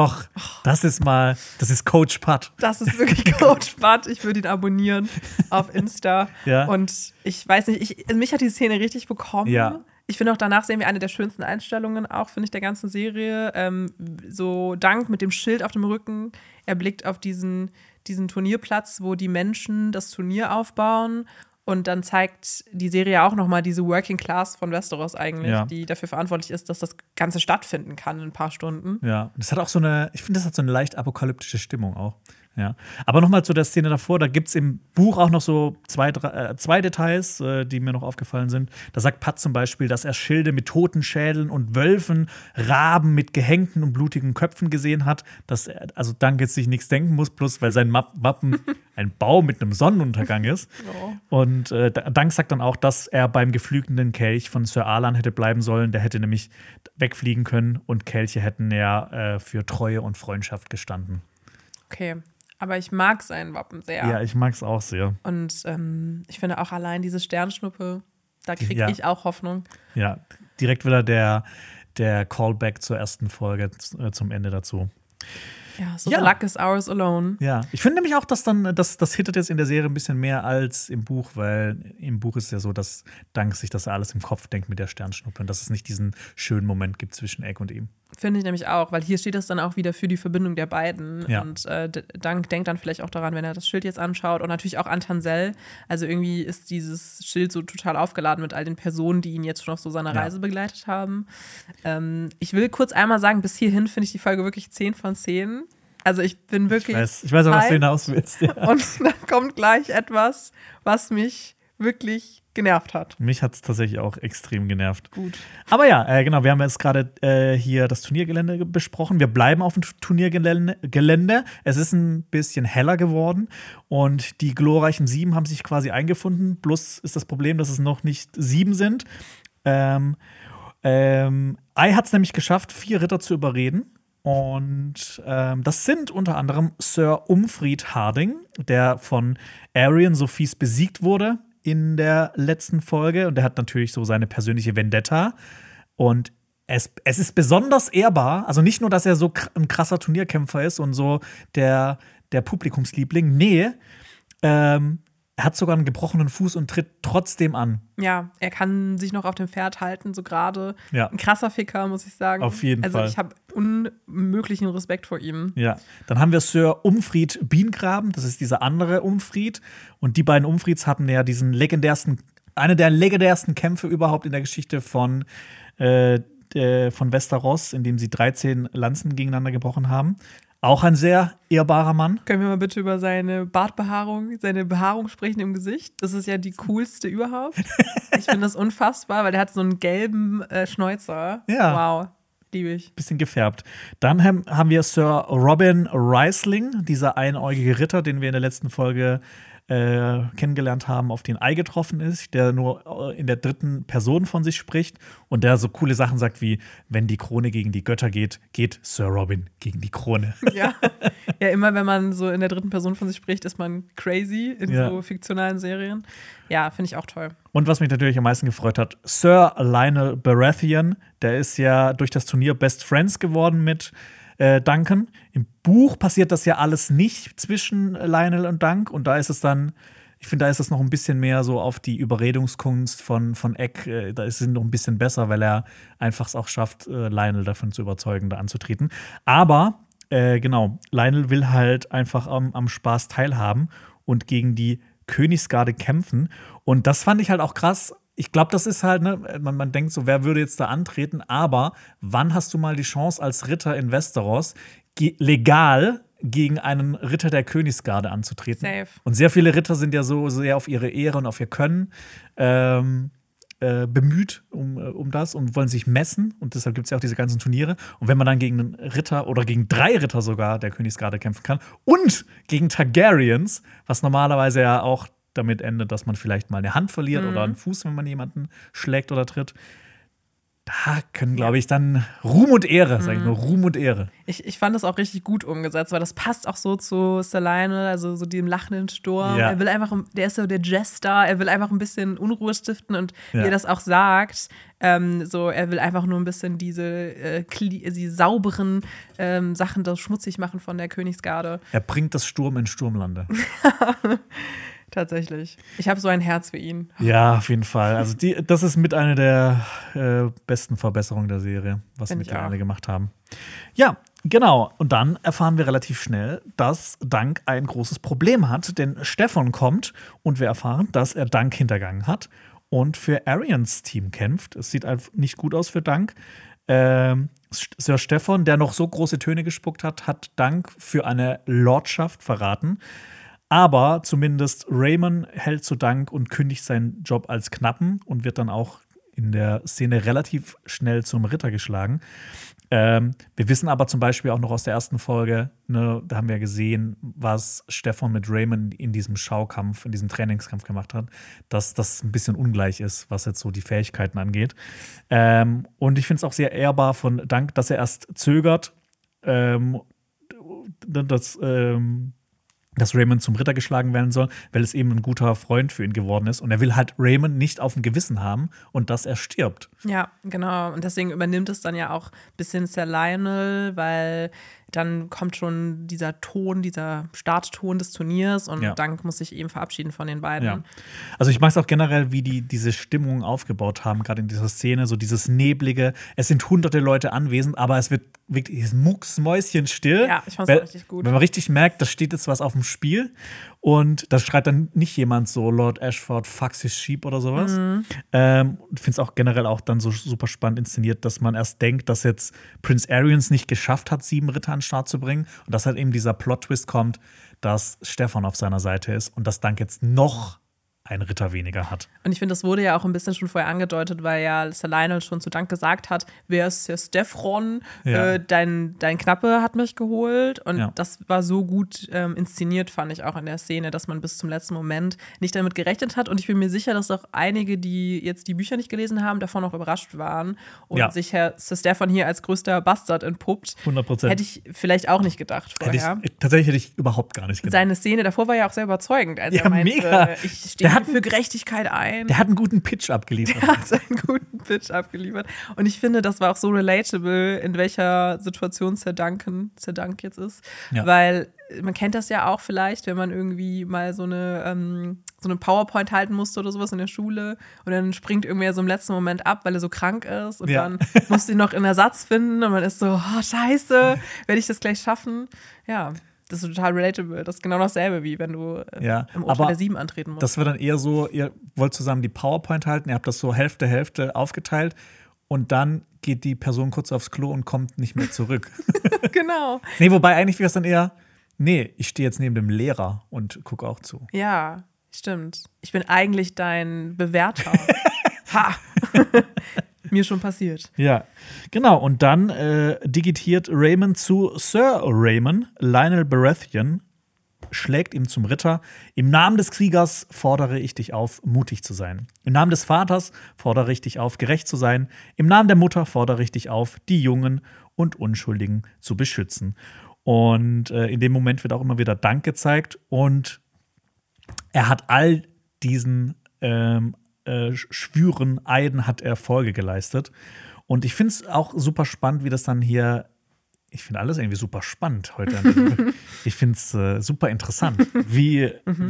Coach Pat. Das ist wirklich Coach Pat. Ich würde ihn abonnieren auf Insta. Ja. Und ich weiß nicht, mich hat die Szene richtig bekommen. Ja. Ich finde auch, danach sehen wir eine der schönsten Einstellungen auch, finde ich, der ganzen Serie. So Dank mit dem Schild auf dem Rücken. Er blickt auf diesen Turnierplatz, wo die Menschen das Turnier aufbauen. Und dann zeigt die Serie auch noch mal diese Working Class von Westeros eigentlich, die dafür verantwortlich ist, dass das Ganze stattfinden kann in ein paar Stunden. Ja, das hat auch ich finde, das hat so eine leicht apokalyptische Stimmung auch. Ja. Aber nochmal zu der Szene davor, da gibt es im Buch auch noch so zwei Details, die mir noch aufgefallen sind. Da sagt Pat zum Beispiel, dass er Schilde mit toten Schädeln und Wölfen, Raben mit gehängten und blutigen Köpfen gesehen hat, dass er also Dank jetzt sich nichts denken muss, bloß weil sein Wappen ein Baum mit einem Sonnenuntergang ist. Oh. Und Dank sagt dann auch, dass er beim geflügelten Kelch von Sir Alan hätte bleiben sollen. Der hätte nämlich wegfliegen können und Kelche hätten ja für Treue und Freundschaft gestanden. Okay. Aber ich mag sein Wappen sehr. Ja, ich mag es auch sehr. Und ich finde auch allein diese Sternschnuppe, da kriege ich auch Hoffnung. Ja, direkt wieder der Callback zur ersten Folge zum Ende dazu. Ja, so the luck is ours alone. Ja, ich finde nämlich auch, dass das hittet jetzt in der Serie ein bisschen mehr als im Buch, weil im Buch ist es ja so, dass Dank sich das alles im Kopf denkt mit der Sternschnuppe und dass es nicht diesen schönen Moment gibt zwischen Egg und ihm. Finde ich nämlich auch, weil hier steht das dann auch wieder für die Verbindung der beiden. Ja. Und Dank denkt dann vielleicht auch daran, wenn er das Schild jetzt anschaut und natürlich auch an Tenzel. Also irgendwie ist dieses Schild so total aufgeladen mit all den Personen, die ihn jetzt schon auf so seiner Reise begleitet haben. Ich will kurz einmal sagen, bis hierhin finde ich die Folge wirklich 10 von 10. Also ich bin wirklich Ich weiß auch, was du hinaus willst. Ja. Und dann kommt gleich etwas, was mich wirklich genervt hat. Mich hat es tatsächlich auch extrem genervt. Gut. Aber ja, genau, wir haben jetzt gerade hier das Turniergelände besprochen. Wir bleiben auf dem Turniergelände. Es ist ein bisschen heller geworden und die glorreichen 7 haben sich quasi eingefunden. Bloß ist das Problem, dass es noch nicht 7 sind. Ai hat es nämlich geschafft, 4 Ritter zu überreden. Und das sind unter anderem Sir Umfried Harding, der von Arion so fies besiegt wurde in der letzten Folge. Und der hat natürlich so seine persönliche Vendetta. Und es ist besonders ehrbar. Also nicht nur, dass er so ein krasser Turnierkämpfer ist und so der Publikumsliebling. Nee, er hat sogar einen gebrochenen Fuß und tritt trotzdem an. Ja, er kann sich noch auf dem Pferd halten, so gerade. Ja. Ein krasser Ficker, muss ich sagen. Auf jeden Fall. Also ich habe unmöglichen Respekt vor ihm. Ja, dann haben wir Sir Umfried Biengraben, das ist dieser andere Umfried. Und die beiden Umfrieds hatten ja eine der legendärsten Kämpfe überhaupt in der Geschichte von Westeros, in dem sie 13 Lanzen gegeneinander gebrochen haben. Auch ein sehr ehrbarer Mann. Können wir mal bitte über seine Bartbehaarung, seine Behaarung sprechen im Gesicht? Das ist ja die coolste überhaupt. Ich finde das unfassbar, weil der hat so einen gelben Schnäuzer. Ja. Wow, liebe ich. Bisschen gefärbt. Dann haben wir Sir Robin Riesling, dieser einäugige Ritter, den wir in der letzten Folge kennengelernt haben, auf den Ai getroffen ist, der nur in der dritten Person von sich spricht und der so coole Sachen sagt wie, wenn die Krone gegen die Götter geht, geht Sir Robin gegen die Krone. Ja, immer wenn man so in der dritten Person von sich spricht, ist man crazy in so fiktionalen Serien. Ja, finde ich auch toll. Und was mich natürlich am meisten gefreut hat, Sir Lionel Baratheon, der ist ja durch das Turnier Best Friends geworden mit Duncan. Im Buch passiert das ja alles nicht zwischen Lionel und Dunk. Und da ist es dann, ich finde, da ist es noch ein bisschen mehr so auf die Überredungskunst von Egg. Da ist es noch ein bisschen besser, weil er einfach es auch schafft, Lionel davon zu überzeugen, da anzutreten. Aber, genau, Lionel will halt einfach am Spaß teilhaben und gegen die Königsgarde kämpfen. Und das fand ich halt auch krass. Ich glaube, das ist halt, ne, man denkt so, wer würde jetzt da antreten? Aber wann hast du mal die Chance, als Ritter in Westeros legal gegen einen Ritter der Königsgarde anzutreten? Safe. Und sehr viele Ritter sind ja so sehr auf ihre Ehre und auf ihr Können bemüht um das und wollen sich messen. Und deshalb gibt es ja auch diese ganzen Turniere. Und wenn man dann gegen einen Ritter oder gegen 3 Ritter sogar der Königsgarde kämpfen kann und gegen Targaryens, was normalerweise ja auch damit endet, dass man vielleicht mal eine Hand verliert oder einen Fuß, wenn man jemanden schlägt oder tritt. Da können, glaube ich, dann Ruhm und Ehre, sage ich nur, Ruhm und Ehre. Ich fand das auch richtig gut umgesetzt, weil das passt auch so zu Sir Lionel, also so dem lachenden Sturm. Ja. Er will einfach, der ist so der Jester, er will einfach ein bisschen Unruhe stiften und wie er das auch sagt, so, er will einfach nur ein bisschen diese sauberen Sachen da schmutzig machen von der Königsgarde. Er bringt das Sturm in Sturmlande. Tatsächlich. Ich habe so ein Herz für ihn. Ja, auf jeden Fall. Also das ist mit einer der besten Verbesserungen der Serie, was sie mittlerweile gemacht haben. Ja, genau. Und dann erfahren wir relativ schnell, dass Dunk ein großes Problem hat, denn Stefan kommt und wir erfahren, dass er Dunk hintergangen hat und für Arians Team kämpft. Es sieht einfach nicht gut aus für Dunk. Sir Stefan, der noch so große Töne gespuckt hat, hat Dunk für eine Lordschaft verraten. Aber zumindest Raymond hält zu Dank und kündigt seinen Job als Knappen und wird dann auch in der Szene relativ schnell zum Ritter geschlagen. Wir wissen aber zum Beispiel auch noch aus der ersten Folge, ne, da haben wir gesehen, was Stefan mit Raymond in diesem Schaukampf, in diesem Trainingskampf gemacht hat, dass das ein bisschen ungleich ist, was jetzt so die Fähigkeiten angeht. Und ich finde es auch sehr ehrbar von Dank, dass er erst zögert, dass Raymond zum Ritter geschlagen werden soll, weil es eben ein guter Freund für ihn geworden ist. Und er will halt Raymond nicht auf dem Gewissen haben und dass er stirbt. Ja, genau. Und deswegen übernimmt es dann ja auch ein bisschen Sir Lionel, weil dann kommt schon dieser Ton, dieser Startton des Turniers und Dunk muss sich eben verabschieden von den beiden. Ja. Also ich mag es auch generell, wie die diese Stimmung aufgebaut haben, gerade in dieser Szene, so dieses Neblige. Es sind hunderte Leute anwesend, aber es wird wirklich mucksmäuschenstill. Ja, ich fand es richtig gut. Wenn man richtig merkt, da steht jetzt was auf dem Spiel und da schreit dann nicht jemand so Lord Ashford, fucks his sheep oder sowas. Ich finde es auch generell auch dann so super spannend inszeniert, dass man erst denkt, dass jetzt Prince Arians nicht geschafft hat, 7 Ritter an den Start zu bringen und dass halt eben dieser Plot-Twist kommt, dass Stefan auf seiner Seite ist und dass Dunk jetzt noch einen Ritter weniger hat. Und ich finde, das wurde ja auch ein bisschen schon vorher angedeutet, weil ja Sir Lionel schon zu Dank gesagt hat, wer ist Sir Steffron? Ja. Dein Knappe hat mich geholt. Und Ja. das war so gut inszeniert, fand ich auch in der Szene, dass man bis zum letzten Moment nicht damit gerechnet hat. Und ich bin mir sicher, dass auch einige, die jetzt die Bücher nicht gelesen haben, davon auch überrascht waren und sich Sir Steffron hier als größter Bastard entpuppt. 100%. Hätte ich vielleicht auch nicht gedacht vorher. Tatsächlich hätte ich überhaupt gar nicht gedacht. Seine Szene davor war ja auch sehr überzeugend, als Ja, er meinte, mega. ich stehe für Gerechtigkeit ein. Der hat einen guten Pitch abgeliefert. Der hat einen guten Pitch abgeliefert. Und ich finde, das war auch so relatable, in welcher Situation Sir Dank jetzt ist. Ja. Weil man kennt das ja auch vielleicht, wenn man irgendwie mal so eine PowerPoint halten musste oder sowas in der Schule und dann springt irgendwer so im letzten Moment ab, weil er so krank ist und dann muss sie noch einen Ersatz finden und man ist so, oh, scheiße, werde ich das gleich schaffen? Ja. Das ist total relatable. Das ist genau dasselbe, wie wenn du im Urteil der 7 antreten musst. Das war dann eher so, ihr wollt zusammen die PowerPoint halten, ihr habt das so Hälfte aufgeteilt und dann geht die Person kurz aufs Klo und kommt nicht mehr zurück. Genau. Nee, wobei eigentlich wäre es dann eher, ich stehe jetzt neben dem Lehrer und gucke auch zu. Ja, stimmt. Ich bin eigentlich dein Bewerter. Ha! Mir schon passiert. Ja, genau. Und dann digitiert Raymond zu Sir Raymond. Lionel Baratheon schlägt ihm zum Ritter: Im Namen des Kriegers fordere ich dich auf, mutig zu sein. Im Namen des Vaters fordere ich dich auf, gerecht zu sein. Im Namen der Mutter fordere ich dich auf, die Jungen und Unschuldigen zu beschützen. Und in dem Moment wird auch immer wieder Dank gezeigt. Und er hat all diesen Schwüren, Eiden hat er Folge geleistet. Und ich finde es auch super spannend, wie das dann hier, ich finde alles irgendwie super spannend heute. Ich finde es super interessant, wie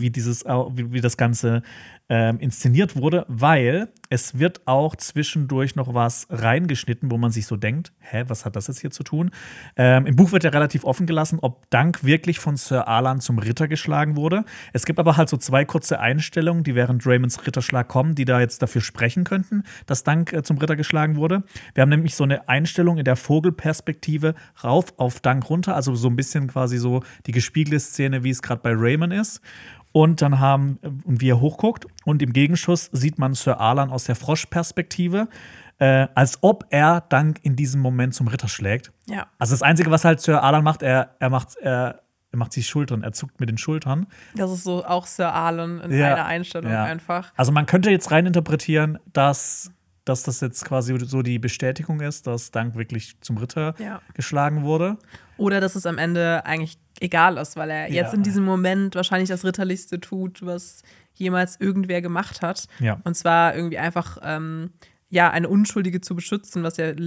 das Ganze inszeniert wurde, weil es wird auch zwischendurch noch was reingeschnitten, wo man sich so denkt, was hat das jetzt hier zu tun? Im Buch wird ja relativ offen gelassen, ob Dank wirklich von Sir Alan zum Ritter geschlagen wurde. Es gibt aber halt so 2 kurze Einstellungen, die während Raymonds Ritterschlag kommen, die da jetzt dafür sprechen könnten, dass Dank zum Ritter geschlagen wurde. Wir haben nämlich so eine Einstellung in der Vogelperspektive rauf auf Dank runter, also so ein bisschen quasi so die gespiegelte Szene, wie es gerade bei Raymond ist. Und dann wie er hochguckt und im Gegenschuss sieht man Sir Alan aus der Froschperspektive, als ob er Dank in diesem Moment zum Ritter schlägt. Ja. Also das Einzige, was halt Sir Alan macht, er macht die Schultern, er zuckt mit den Schultern. Das ist so auch Sir Alan in einer Einstellung einfach. Also man könnte jetzt reininterpretieren, dass das jetzt quasi so die Bestätigung ist, dass Dank wirklich zum Ritter geschlagen wurde. Oder dass es am Ende eigentlich egal ist, weil er jetzt in diesem Moment wahrscheinlich das Ritterlichste tut, was jemals irgendwer gemacht hat. Ja. Und zwar irgendwie einfach eine Unschuldige zu beschützen, was ja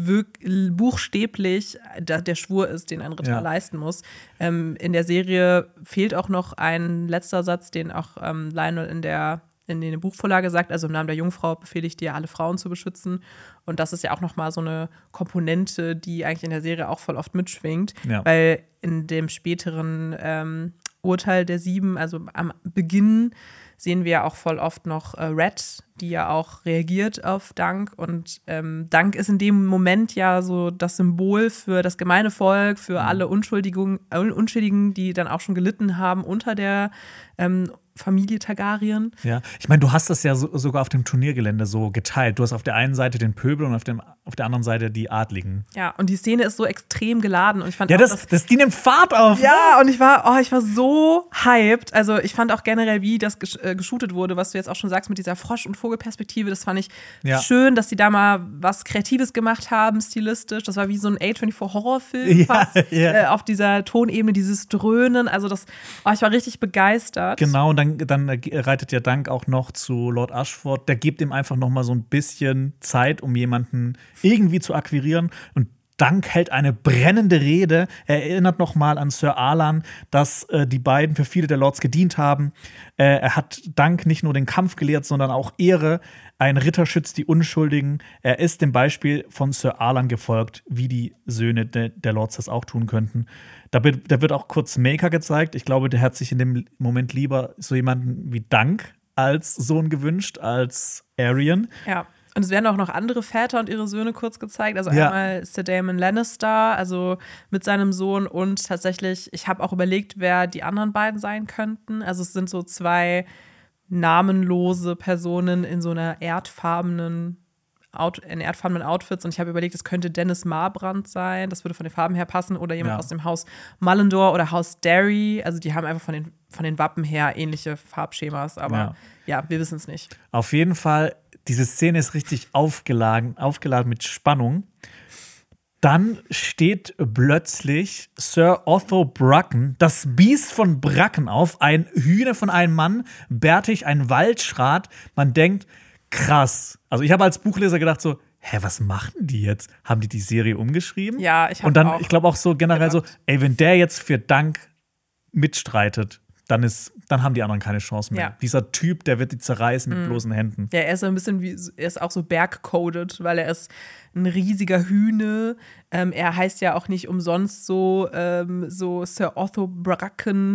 buchstäblich der Schwur ist, den ein Ritter leisten muss. In der Serie fehlt auch noch ein letzter Satz, den auch Lionel in der Buchvorlage sagt, also im Namen der Jungfrau befehle ich dir, alle Frauen zu beschützen. Und das ist ja auch noch mal so eine Komponente, die eigentlich in der Serie auch voll oft mitschwingt. Ja. Weil in dem späteren Urteil der 7, also am Beginn, sehen wir ja auch voll oft noch Red, die ja auch reagiert auf Dank. Und Dank ist in dem Moment ja so das Symbol für das gemeine Volk, für alle Unschuldigen, die dann auch schon gelitten haben unter der Familie Targaryen. Ja, ich meine, du hast das ja sogar auf dem Turniergelände so geteilt. Du hast auf der einen Seite den Pöbel und auf der anderen Seite die Adligen. Ja, und die Szene ist so extrem geladen. Und ich fand die nimmt Fahrt auf. Ja, und ich war so hyped. Also ich fand auch generell, wie das geshootet wurde, was du jetzt auch schon sagst mit dieser Frosch- und Vogelperspektive. Das fand ich schön, dass die da mal was Kreatives gemacht haben, stilistisch. Das war wie so ein A24-Horrorfilm auf dieser Tonebene, dieses Dröhnen. Also ich war richtig begeistert. Genau, und dann reitet ja Dank auch noch zu Lord Ashford. Der gibt ihm einfach noch mal so ein bisschen Zeit, um jemanden irgendwie zu akquirieren. Und Dank hält eine brennende Rede. Er erinnert noch mal an Sir Alan, dass die beiden für viele der Lords gedient haben. Er hat Dank nicht nur den Kampf gelehrt, sondern auch Ehre. Ein Ritter schützt die Unschuldigen. Er ist dem Beispiel von Sir Alan gefolgt, wie die Söhne der Lords das auch tun könnten. Da wird auch kurz Maker gezeigt. Ich glaube, der hat sich in dem Moment lieber so jemanden wie Dank als Sohn gewünscht, als Aerion. Ja. Und es werden auch noch andere Väter und ihre Söhne kurz gezeigt. Also einmal Sir Daemon Lannister, also mit seinem Sohn. Und tatsächlich, ich habe auch überlegt, wer die anderen beiden sein könnten. Also es sind so 2 namenlose Personen in so einer erdfarbenen Outfits und ich habe überlegt, es könnte Dennis Marbrand sein, das würde von den Farben her passen oder jemand aus dem Haus Mullendore oder Haus Derry, also die haben einfach von den Wappen her ähnliche Farbschemas, aber ja wir wissen es nicht. Auf jeden Fall, diese Szene ist richtig aufgeladen mit Spannung. Dann steht plötzlich Sir Otho Bracken, das Biest von Bracken auf, ein Hühner von einem Mann, bärtig, ein Waldschrat. Man denkt, krass. Also ich habe als Buchleser gedacht so, was machen die jetzt? Haben die Serie umgeschrieben? Ja, ich habe Und dann, auch ich glaube auch so generell gedacht. So, wenn der jetzt für Dank mitstreitet, dann haben die anderen keine Chance mehr. Ja. Dieser Typ, der wird die zerreißen mit bloßen Händen. Ja, er ist so ein bisschen er ist auch so bergcoded, weil er ist ein riesiger Hühne. Er heißt ja auch nicht umsonst so Sir Otho Bracken,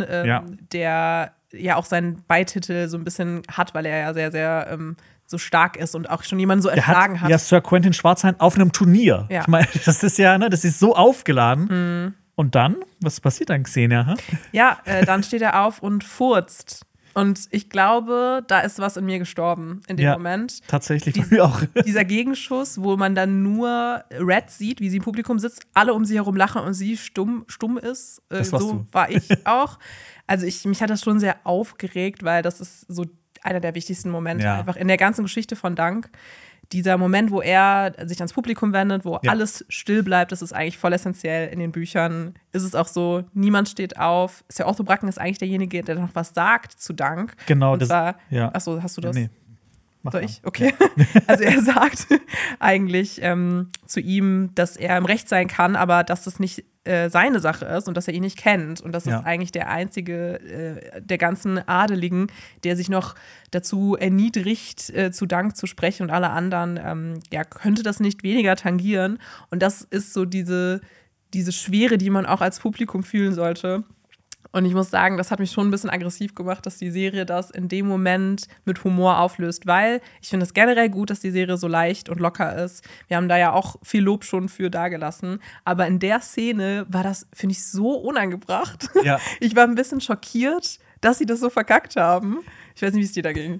der ja auch seinen Beititel so ein bisschen hat, weil er ja sehr, sehr so stark ist und auch schon jemanden so erschlagen hat. Ja, Sir Quentin Schwarzhain auf einem Turnier. Ja. Ich meine, das ist ja, das ist so aufgeladen. Und dann? Was passiert dann, Xenia? Ja, dann steht er auf und furzt. Und ich glaube, da ist was in mir gestorben in dem Moment. Tatsächlich, bei mir auch. Dieser Gegenschuss, wo man dann nur Red sieht, wie sie im Publikum sitzt, alle um sie herum lachen und sie stumm ist. So war ich auch. Also mich hat das schon sehr aufgeregt, weil das ist so einer der wichtigsten Momente einfach in der ganzen Geschichte von Dank. Dieser Moment, wo er sich ans Publikum wendet, wo alles still bleibt, das ist eigentlich voll essentiell in den Büchern. Ist es auch so, niemand steht auf. Sir Otho Bracken ist eigentlich derjenige, der noch was sagt zu Dank. Genau. Und zwar, achso, hast du das? Nee. Soll ich? Okay. Ja. Also er sagt eigentlich zu ihm, dass er im Recht sein kann, aber dass das nicht seine Sache ist und dass er ihn nicht kennt. Und das ist eigentlich der einzige der ganzen Adeligen, der sich noch dazu erniedrigt, zu Dank zu sprechen und alle anderen, könnte das nicht weniger tangieren. Und das ist so diese Schwere, die man auch als Publikum fühlen sollte. Und ich muss sagen, das hat mich schon ein bisschen aggressiv gemacht, dass die Serie das in dem Moment mit Humor auflöst, weil ich finde es generell gut, dass die Serie so leicht und locker ist. Wir haben da ja auch viel Lob schon für dagelassen. Aber in der Szene war das, finde ich, so unangebracht. Ja. Ich war ein bisschen schockiert, dass sie das so verkackt haben. Ich weiß nicht, wie es dir da ging.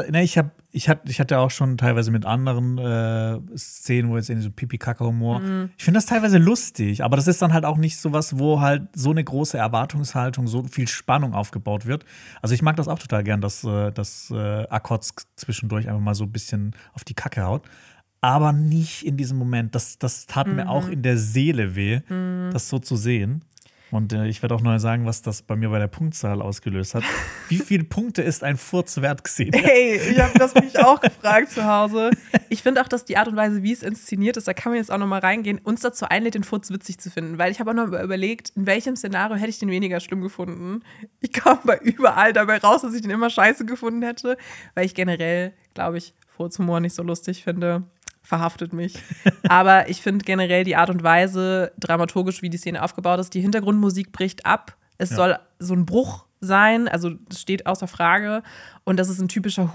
Ich hatte auch schon teilweise mit anderen Szenen, wo jetzt in so Pipi-Kaka-Humor. Ich finde das teilweise lustig, aber das ist dann halt auch nicht sowas, wo halt so eine große Erwartungshaltung, so viel Spannung aufgebaut wird. Also ich mag das auch total gern, dass Akkots zwischendurch einfach mal so ein bisschen auf die Kacke haut. Aber nicht in diesem Moment. Das tat mir auch in der Seele weh, das so zu sehen. Und ich werde auch noch sagen, was das bei mir bei der Punktzahl ausgelöst hat. Wie viele Punkte ist ein Furz wert gesehen? Hey, ich habe das mich auch gefragt zu Hause. Ich finde auch, dass die Art und Weise, wie es inszeniert ist, da kann man jetzt auch noch mal reingehen, uns dazu einlädt, den Furz witzig zu finden. Weil ich habe auch noch überlegt, in welchem Szenario hätte ich den weniger schlimm gefunden. Ich kam bei überall dabei raus, dass ich den immer scheiße gefunden hätte. Weil ich generell, glaube ich, Furzhumor nicht so lustig finde. Verhaftet mich. Aber ich finde generell die Art und Weise, dramaturgisch, wie die Szene aufgebaut ist, die Hintergrundmusik bricht ab. Es soll so ein Bruch sein, also das steht außer Frage. Und das ist ein typischer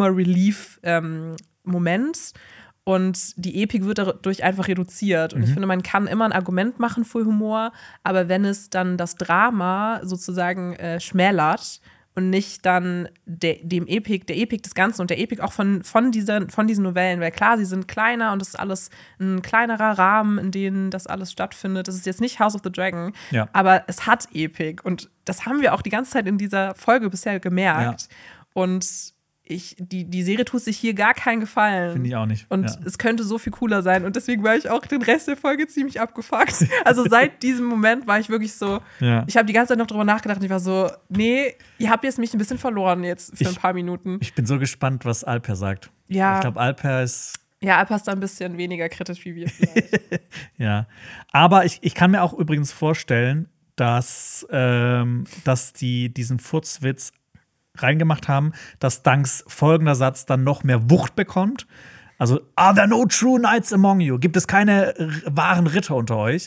Humor-Relief-Moment. Und die Epik wird dadurch einfach reduziert. Und ich finde, man kann immer ein Argument machen für Humor, aber wenn es dann das Drama sozusagen schmälert, und nicht dann der Epik des Ganzen und der Epik auch von diesen Novellen, weil klar, sie sind kleiner und es ist alles ein kleinerer Rahmen, in dem das alles stattfindet. Das ist jetzt nicht House of the Dragon, aber es hat Epik und das haben wir auch die ganze Zeit in dieser Folge bisher gemerkt. Und die Serie tut sich hier gar keinen Gefallen. Finde ich auch nicht. Und es könnte so viel cooler sein. Und deswegen war ich auch den Rest der Folge ziemlich abgefuckt. Also seit diesem Moment war ich wirklich so, ich habe die ganze Zeit noch drüber nachgedacht und ich war so, nee, ihr habt jetzt mich ein bisschen verloren jetzt für ein paar Minuten. Ich bin so gespannt, was Alper sagt. Ja. Ich glaube, Alper ist Ja, Alper ist da ein bisschen weniger kritisch wie wir vielleicht. Ja, aber ich kann mir auch übrigens vorstellen, dass die diesen Furzwitz reingemacht haben, dass danks folgender Satz dann noch mehr Wucht bekommt. Also, are there no true knights among you? Gibt es keine wahren Ritter unter euch?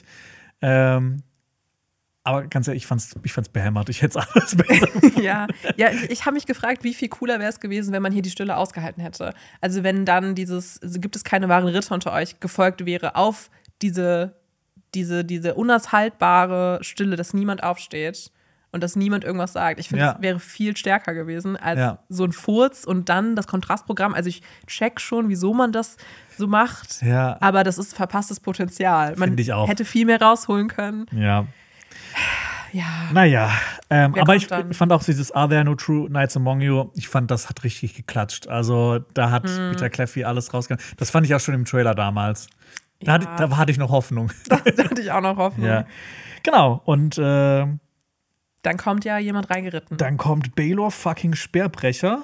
Aber ganz ehrlich, ich fand's behämmert. Ich hätte es alles besser gefunden. Ja, ich habe mich gefragt, wie viel cooler wäre es gewesen, wenn man hier die Stille ausgehalten hätte. Also wenn dann gibt es keine wahren Ritter unter euch, gefolgt wäre auf diese unaushaltbare Stille, dass niemand aufsteht. und dass niemand irgendwas sagt. Ich finde, es wäre viel stärker gewesen als so ein Furz und dann das Kontrastprogramm. Also ich check schon, wieso man das so macht, aber das ist verpasstes Potenzial. Man hätte viel mehr rausholen können. Ja. Naja, aber ich fand auch dieses Are There No True Knights Among You, ich fand, das hat richtig geklatscht. Also da hat Peter Cleffy alles rausgegangen. Das fand ich auch schon im Trailer damals. Da hatte ich noch Hoffnung. Da hatte ich auch noch Hoffnung. Ja. Genau, und dann kommt ja jemand reingeritten. Dann kommt Baelor fucking Speerbrecher.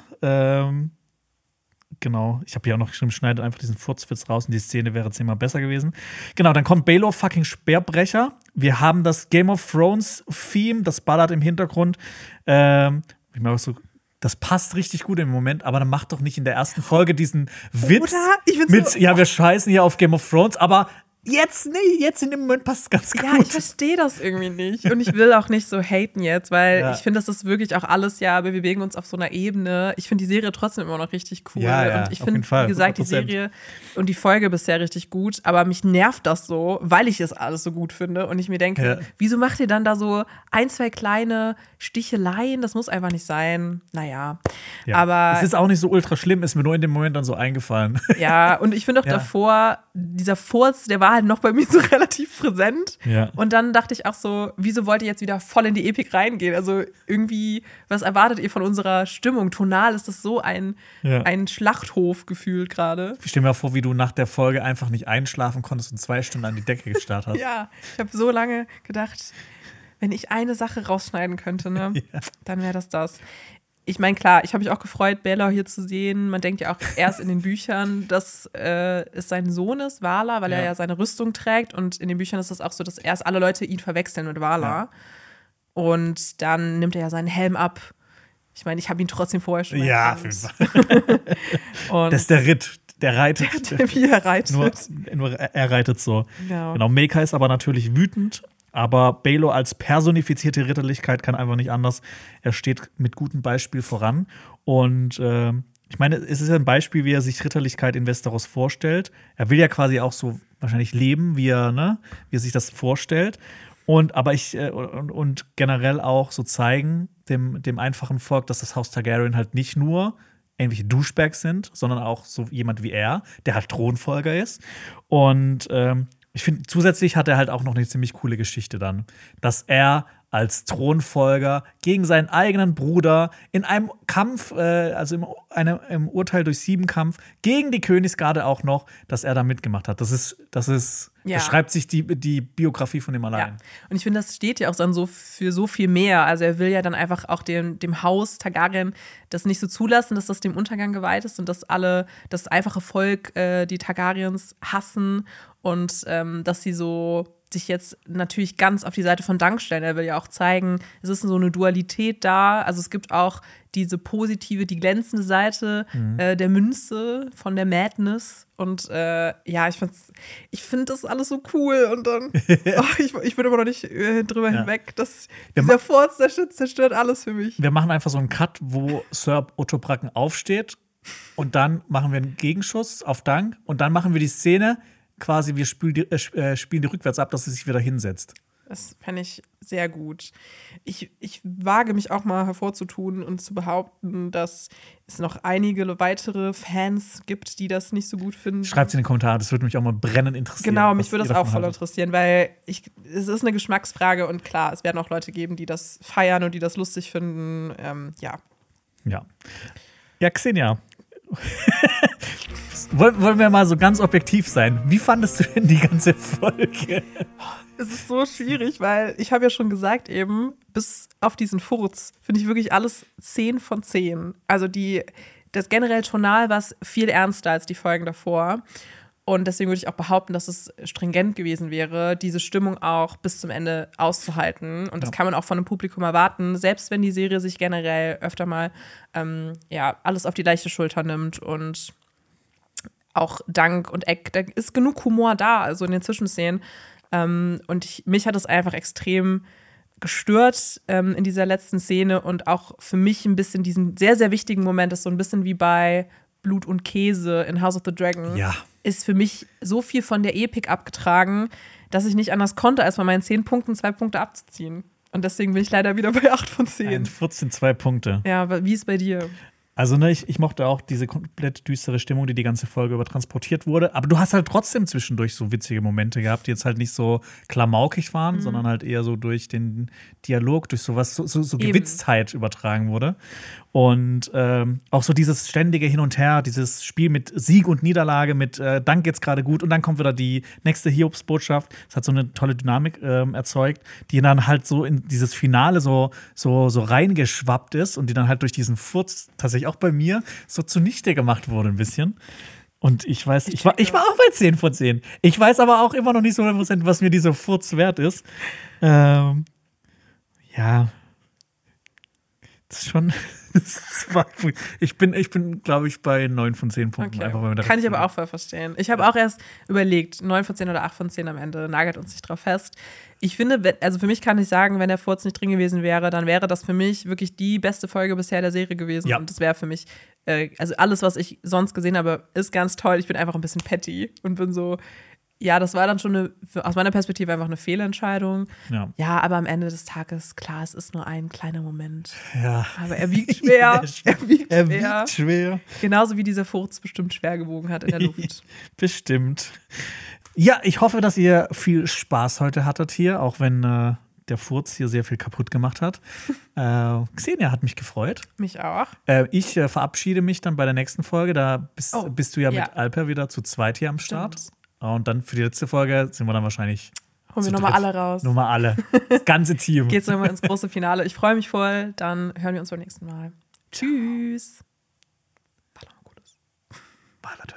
Genau, ich habe hier auch noch geschrieben, schneidet einfach diesen Furzwitz raus und die Szene wäre 10-mal besser gewesen. Genau, dann kommt Baelor fucking Speerbrecher. Wir haben das Game of Thrones Theme, das ballert im Hintergrund. Ich meine auch so, das passt richtig gut im Moment, aber dann macht doch nicht in der ersten Folge diesen Witz mit, wir scheißen hier auf Game of Thrones, aber jetzt in dem Moment passt es ganz gut. Ja, ich verstehe das irgendwie nicht. Und ich will auch nicht so haten jetzt, weil ich finde, das ist wirklich auch alles, wir bewegen uns auf so einer Ebene. Ich finde die Serie trotzdem immer noch richtig cool. Ja, und ich finde, wie gesagt, 100%. Die Serie und die Folge bisher richtig gut. Aber mich nervt das so, weil ich es alles so gut finde. Und ich mir denke, wieso macht ihr dann da so 1, 2 kleine Sticheleien? Das muss einfach nicht sein. Naja. Ja. Aber es ist auch nicht so ultra schlimm, ist mir nur in dem Moment dann so eingefallen. Ja, und ich finde auch davor, dieser Furz, der war halt noch bei mir so relativ präsent. Ja. Und dann dachte ich auch so, wieso wollt ihr jetzt wieder voll in die Epik reingehen? Also irgendwie, was erwartet ihr von unserer Stimmung? Tonal ist das so ein Schlachthof gefühlt gerade. Ich stelle mir vor, wie du nach der Folge einfach nicht einschlafen konntest und 2 Stunden an die Decke gestarrt hast. Ja, ich habe so lange gedacht, wenn ich eine Sache rausschneiden könnte, ne, dann wäre das. Ich meine, klar, ich habe mich auch gefreut, Baelor hier zu sehen. Man denkt ja auch erst in den Büchern, dass es sein Sohn ist, Valar, weil er ja seine Rüstung trägt. Und in den Büchern ist das auch so, dass erst alle Leute ihn verwechseln mit Valar. Ja. Und dann nimmt er ja seinen Helm ab. Ich meine, ich habe ihn trotzdem vorher schon erkannt. Und das ist der Ritt. Der reitet. Wie er reitet. Nur er reitet so. Genau. Maekar ist aber natürlich wütend. Aber Baelor als personifizierte Ritterlichkeit kann einfach nicht anders. Er steht mit gutem Beispiel voran. Und ich meine, es ist ein Beispiel, wie er sich Ritterlichkeit in Westeros vorstellt. Er will ja quasi auch so wahrscheinlich leben, wie er sich das vorstellt. Und generell auch so zeigen dem einfachen Volk, dass das Haus Targaryen halt nicht nur irgendwelche Douchebags sind, sondern auch so jemand wie er, der halt Thronfolger ist. Und ich finde, zusätzlich hat er halt auch noch eine ziemlich coole Geschichte dann, dass er als Thronfolger gegen seinen eigenen Bruder in einem Kampf, im Urteil durch 7-Kampf gegen die Königsgarde auch noch, dass er da mitgemacht hat. Das schreibt sich die Biografie von ihm allein. Ja. Und ich finde, das steht ja auch dann so für so viel mehr. Also er will ja dann einfach auch dem Haus Targaryen das nicht so zulassen, dass das dem Untergang geweiht ist und dass das einfache Volk die Targaryens hassen und dass sie so sich jetzt natürlich ganz auf die Seite von Dank stellen. Er will ja auch zeigen, es ist so eine Dualität da. Also es gibt auch diese positive, die glänzende Seite der Münze von der Madness. Und ich finde das alles so cool. Und dann, ich bin immer noch nicht drüber hinweg. Dieser Furz, der zerstört alles für mich. Wir machen einfach so einen Cut, wo Sir Otto Bracken aufsteht und dann machen wir einen Gegenschuss auf Dank und dann machen wir die Szene, quasi, wir spielen die rückwärts ab, dass sie sich wieder hinsetzt. Das fände ich sehr gut. Ich wage mich auch mal hervorzutun und zu behaupten, dass es noch einige weitere Fans gibt, die das nicht so gut finden. Schreibt es in den Kommentaren, das würde mich auch mal brennend interessieren. Genau, mich würde das auch voll interessieren, weil es ist eine Geschmacksfrage und klar, es werden auch Leute geben, die das feiern und die das lustig finden. Ja, Xenia. Wollen wir mal so ganz objektiv sein? Wie fandest du denn die ganze Folge? Es ist so schwierig, weil ich habe ja schon gesagt eben, bis auf diesen Furz finde ich wirklich alles 10 von 10. Also das generell Tonal war viel ernster als die Folgen davor. Und deswegen würde ich auch behaupten, dass es stringent gewesen wäre, diese Stimmung auch bis zum Ende auszuhalten. Und das kann man auch von dem Publikum erwarten, selbst wenn die Serie sich generell öfter mal alles auf die leichte Schulter nimmt und auch Dank und Eck, da ist genug Humor da, also in den Zwischenszenen. Und mich hat es einfach extrem gestört in dieser letzten Szene und auch für mich ein bisschen diesen sehr, sehr wichtigen Moment, ist so ein bisschen wie bei Blut und Käse in House of the Dragon, ist für mich so viel von der Epik abgetragen, dass ich nicht anders konnte, als bei meinen 10 Punkten 2 Punkte abzuziehen. Und deswegen bin ich leider wieder bei 8 von 10. Ein Furz sind 2 Punkte. Ja, aber wie ist bei dir? Also, ne, ich mochte auch diese komplett düstere Stimmung, die ganze Folge über transportiert wurde. Aber du hast halt trotzdem zwischendurch so witzige Momente gehabt, die jetzt halt nicht so klamaukig waren, sondern halt eher so durch den Dialog, durch sowas, so Gewitztheit übertragen wurde. Und auch so dieses ständige Hin und Her, dieses Spiel mit Sieg und Niederlage, mit Dank jetzt gerade gut und dann kommt wieder die nächste Hiobsbotschaft. Das hat so eine tolle Dynamik erzeugt, die dann halt so in dieses Finale so reingeschwappt ist und die dann halt durch diesen Furz tatsächlich auch bei mir so zunichte gemacht wurde ein bisschen. Und ich weiß, ich war auch bei 10 von 10. Ich weiß aber auch immer noch nicht so 100%, was mir dieser Furz wert ist. Ja. Das ist schon. Ich bin, glaube ich, bei 9 von 10 Punkten. Okay. Einfach, Kann ich aber auch voll verstehen. Ich habe auch erst überlegt, 9 von 10 oder 8 von 10 am Ende, nagelt uns nicht drauf fest. Ich finde, also für mich kann ich sagen, wenn der Furz nicht drin gewesen wäre, dann wäre das für mich wirklich die beste Folge bisher der Serie gewesen. Ja. Und das wäre für mich, also alles, was ich sonst gesehen habe, ist ganz toll. Ich bin einfach ein bisschen petty und bin so, ja, das war dann schon aus meiner Perspektive einfach eine Fehlentscheidung. Ja, aber am Ende des Tages, klar, es ist nur ein kleiner Moment. Ja. Aber er wiegt schwer. Er wiegt schwer. Genauso wie dieser Furz bestimmt schwer gewogen hat in der Luft. Bestimmt. Ja, ich hoffe, dass ihr viel Spaß heute hattet hier, auch wenn der Furz hier sehr viel kaputt gemacht hat. Xenia hat mich gefreut. Mich auch. Ich verabschiede mich dann bei der nächsten Folge. Da bist du ja mit Alper wieder zu zweit hier am Start. Stimmt. Und dann für die letzte Folge sind wir dann wahrscheinlich. Holen wir nochmal alle raus. Nochmal alle. Das ganze Team. Geht's nochmal ins große Finale. Ich freue mich voll. Dann hören wir uns beim nächsten Mal. Tschüss. War natürlich.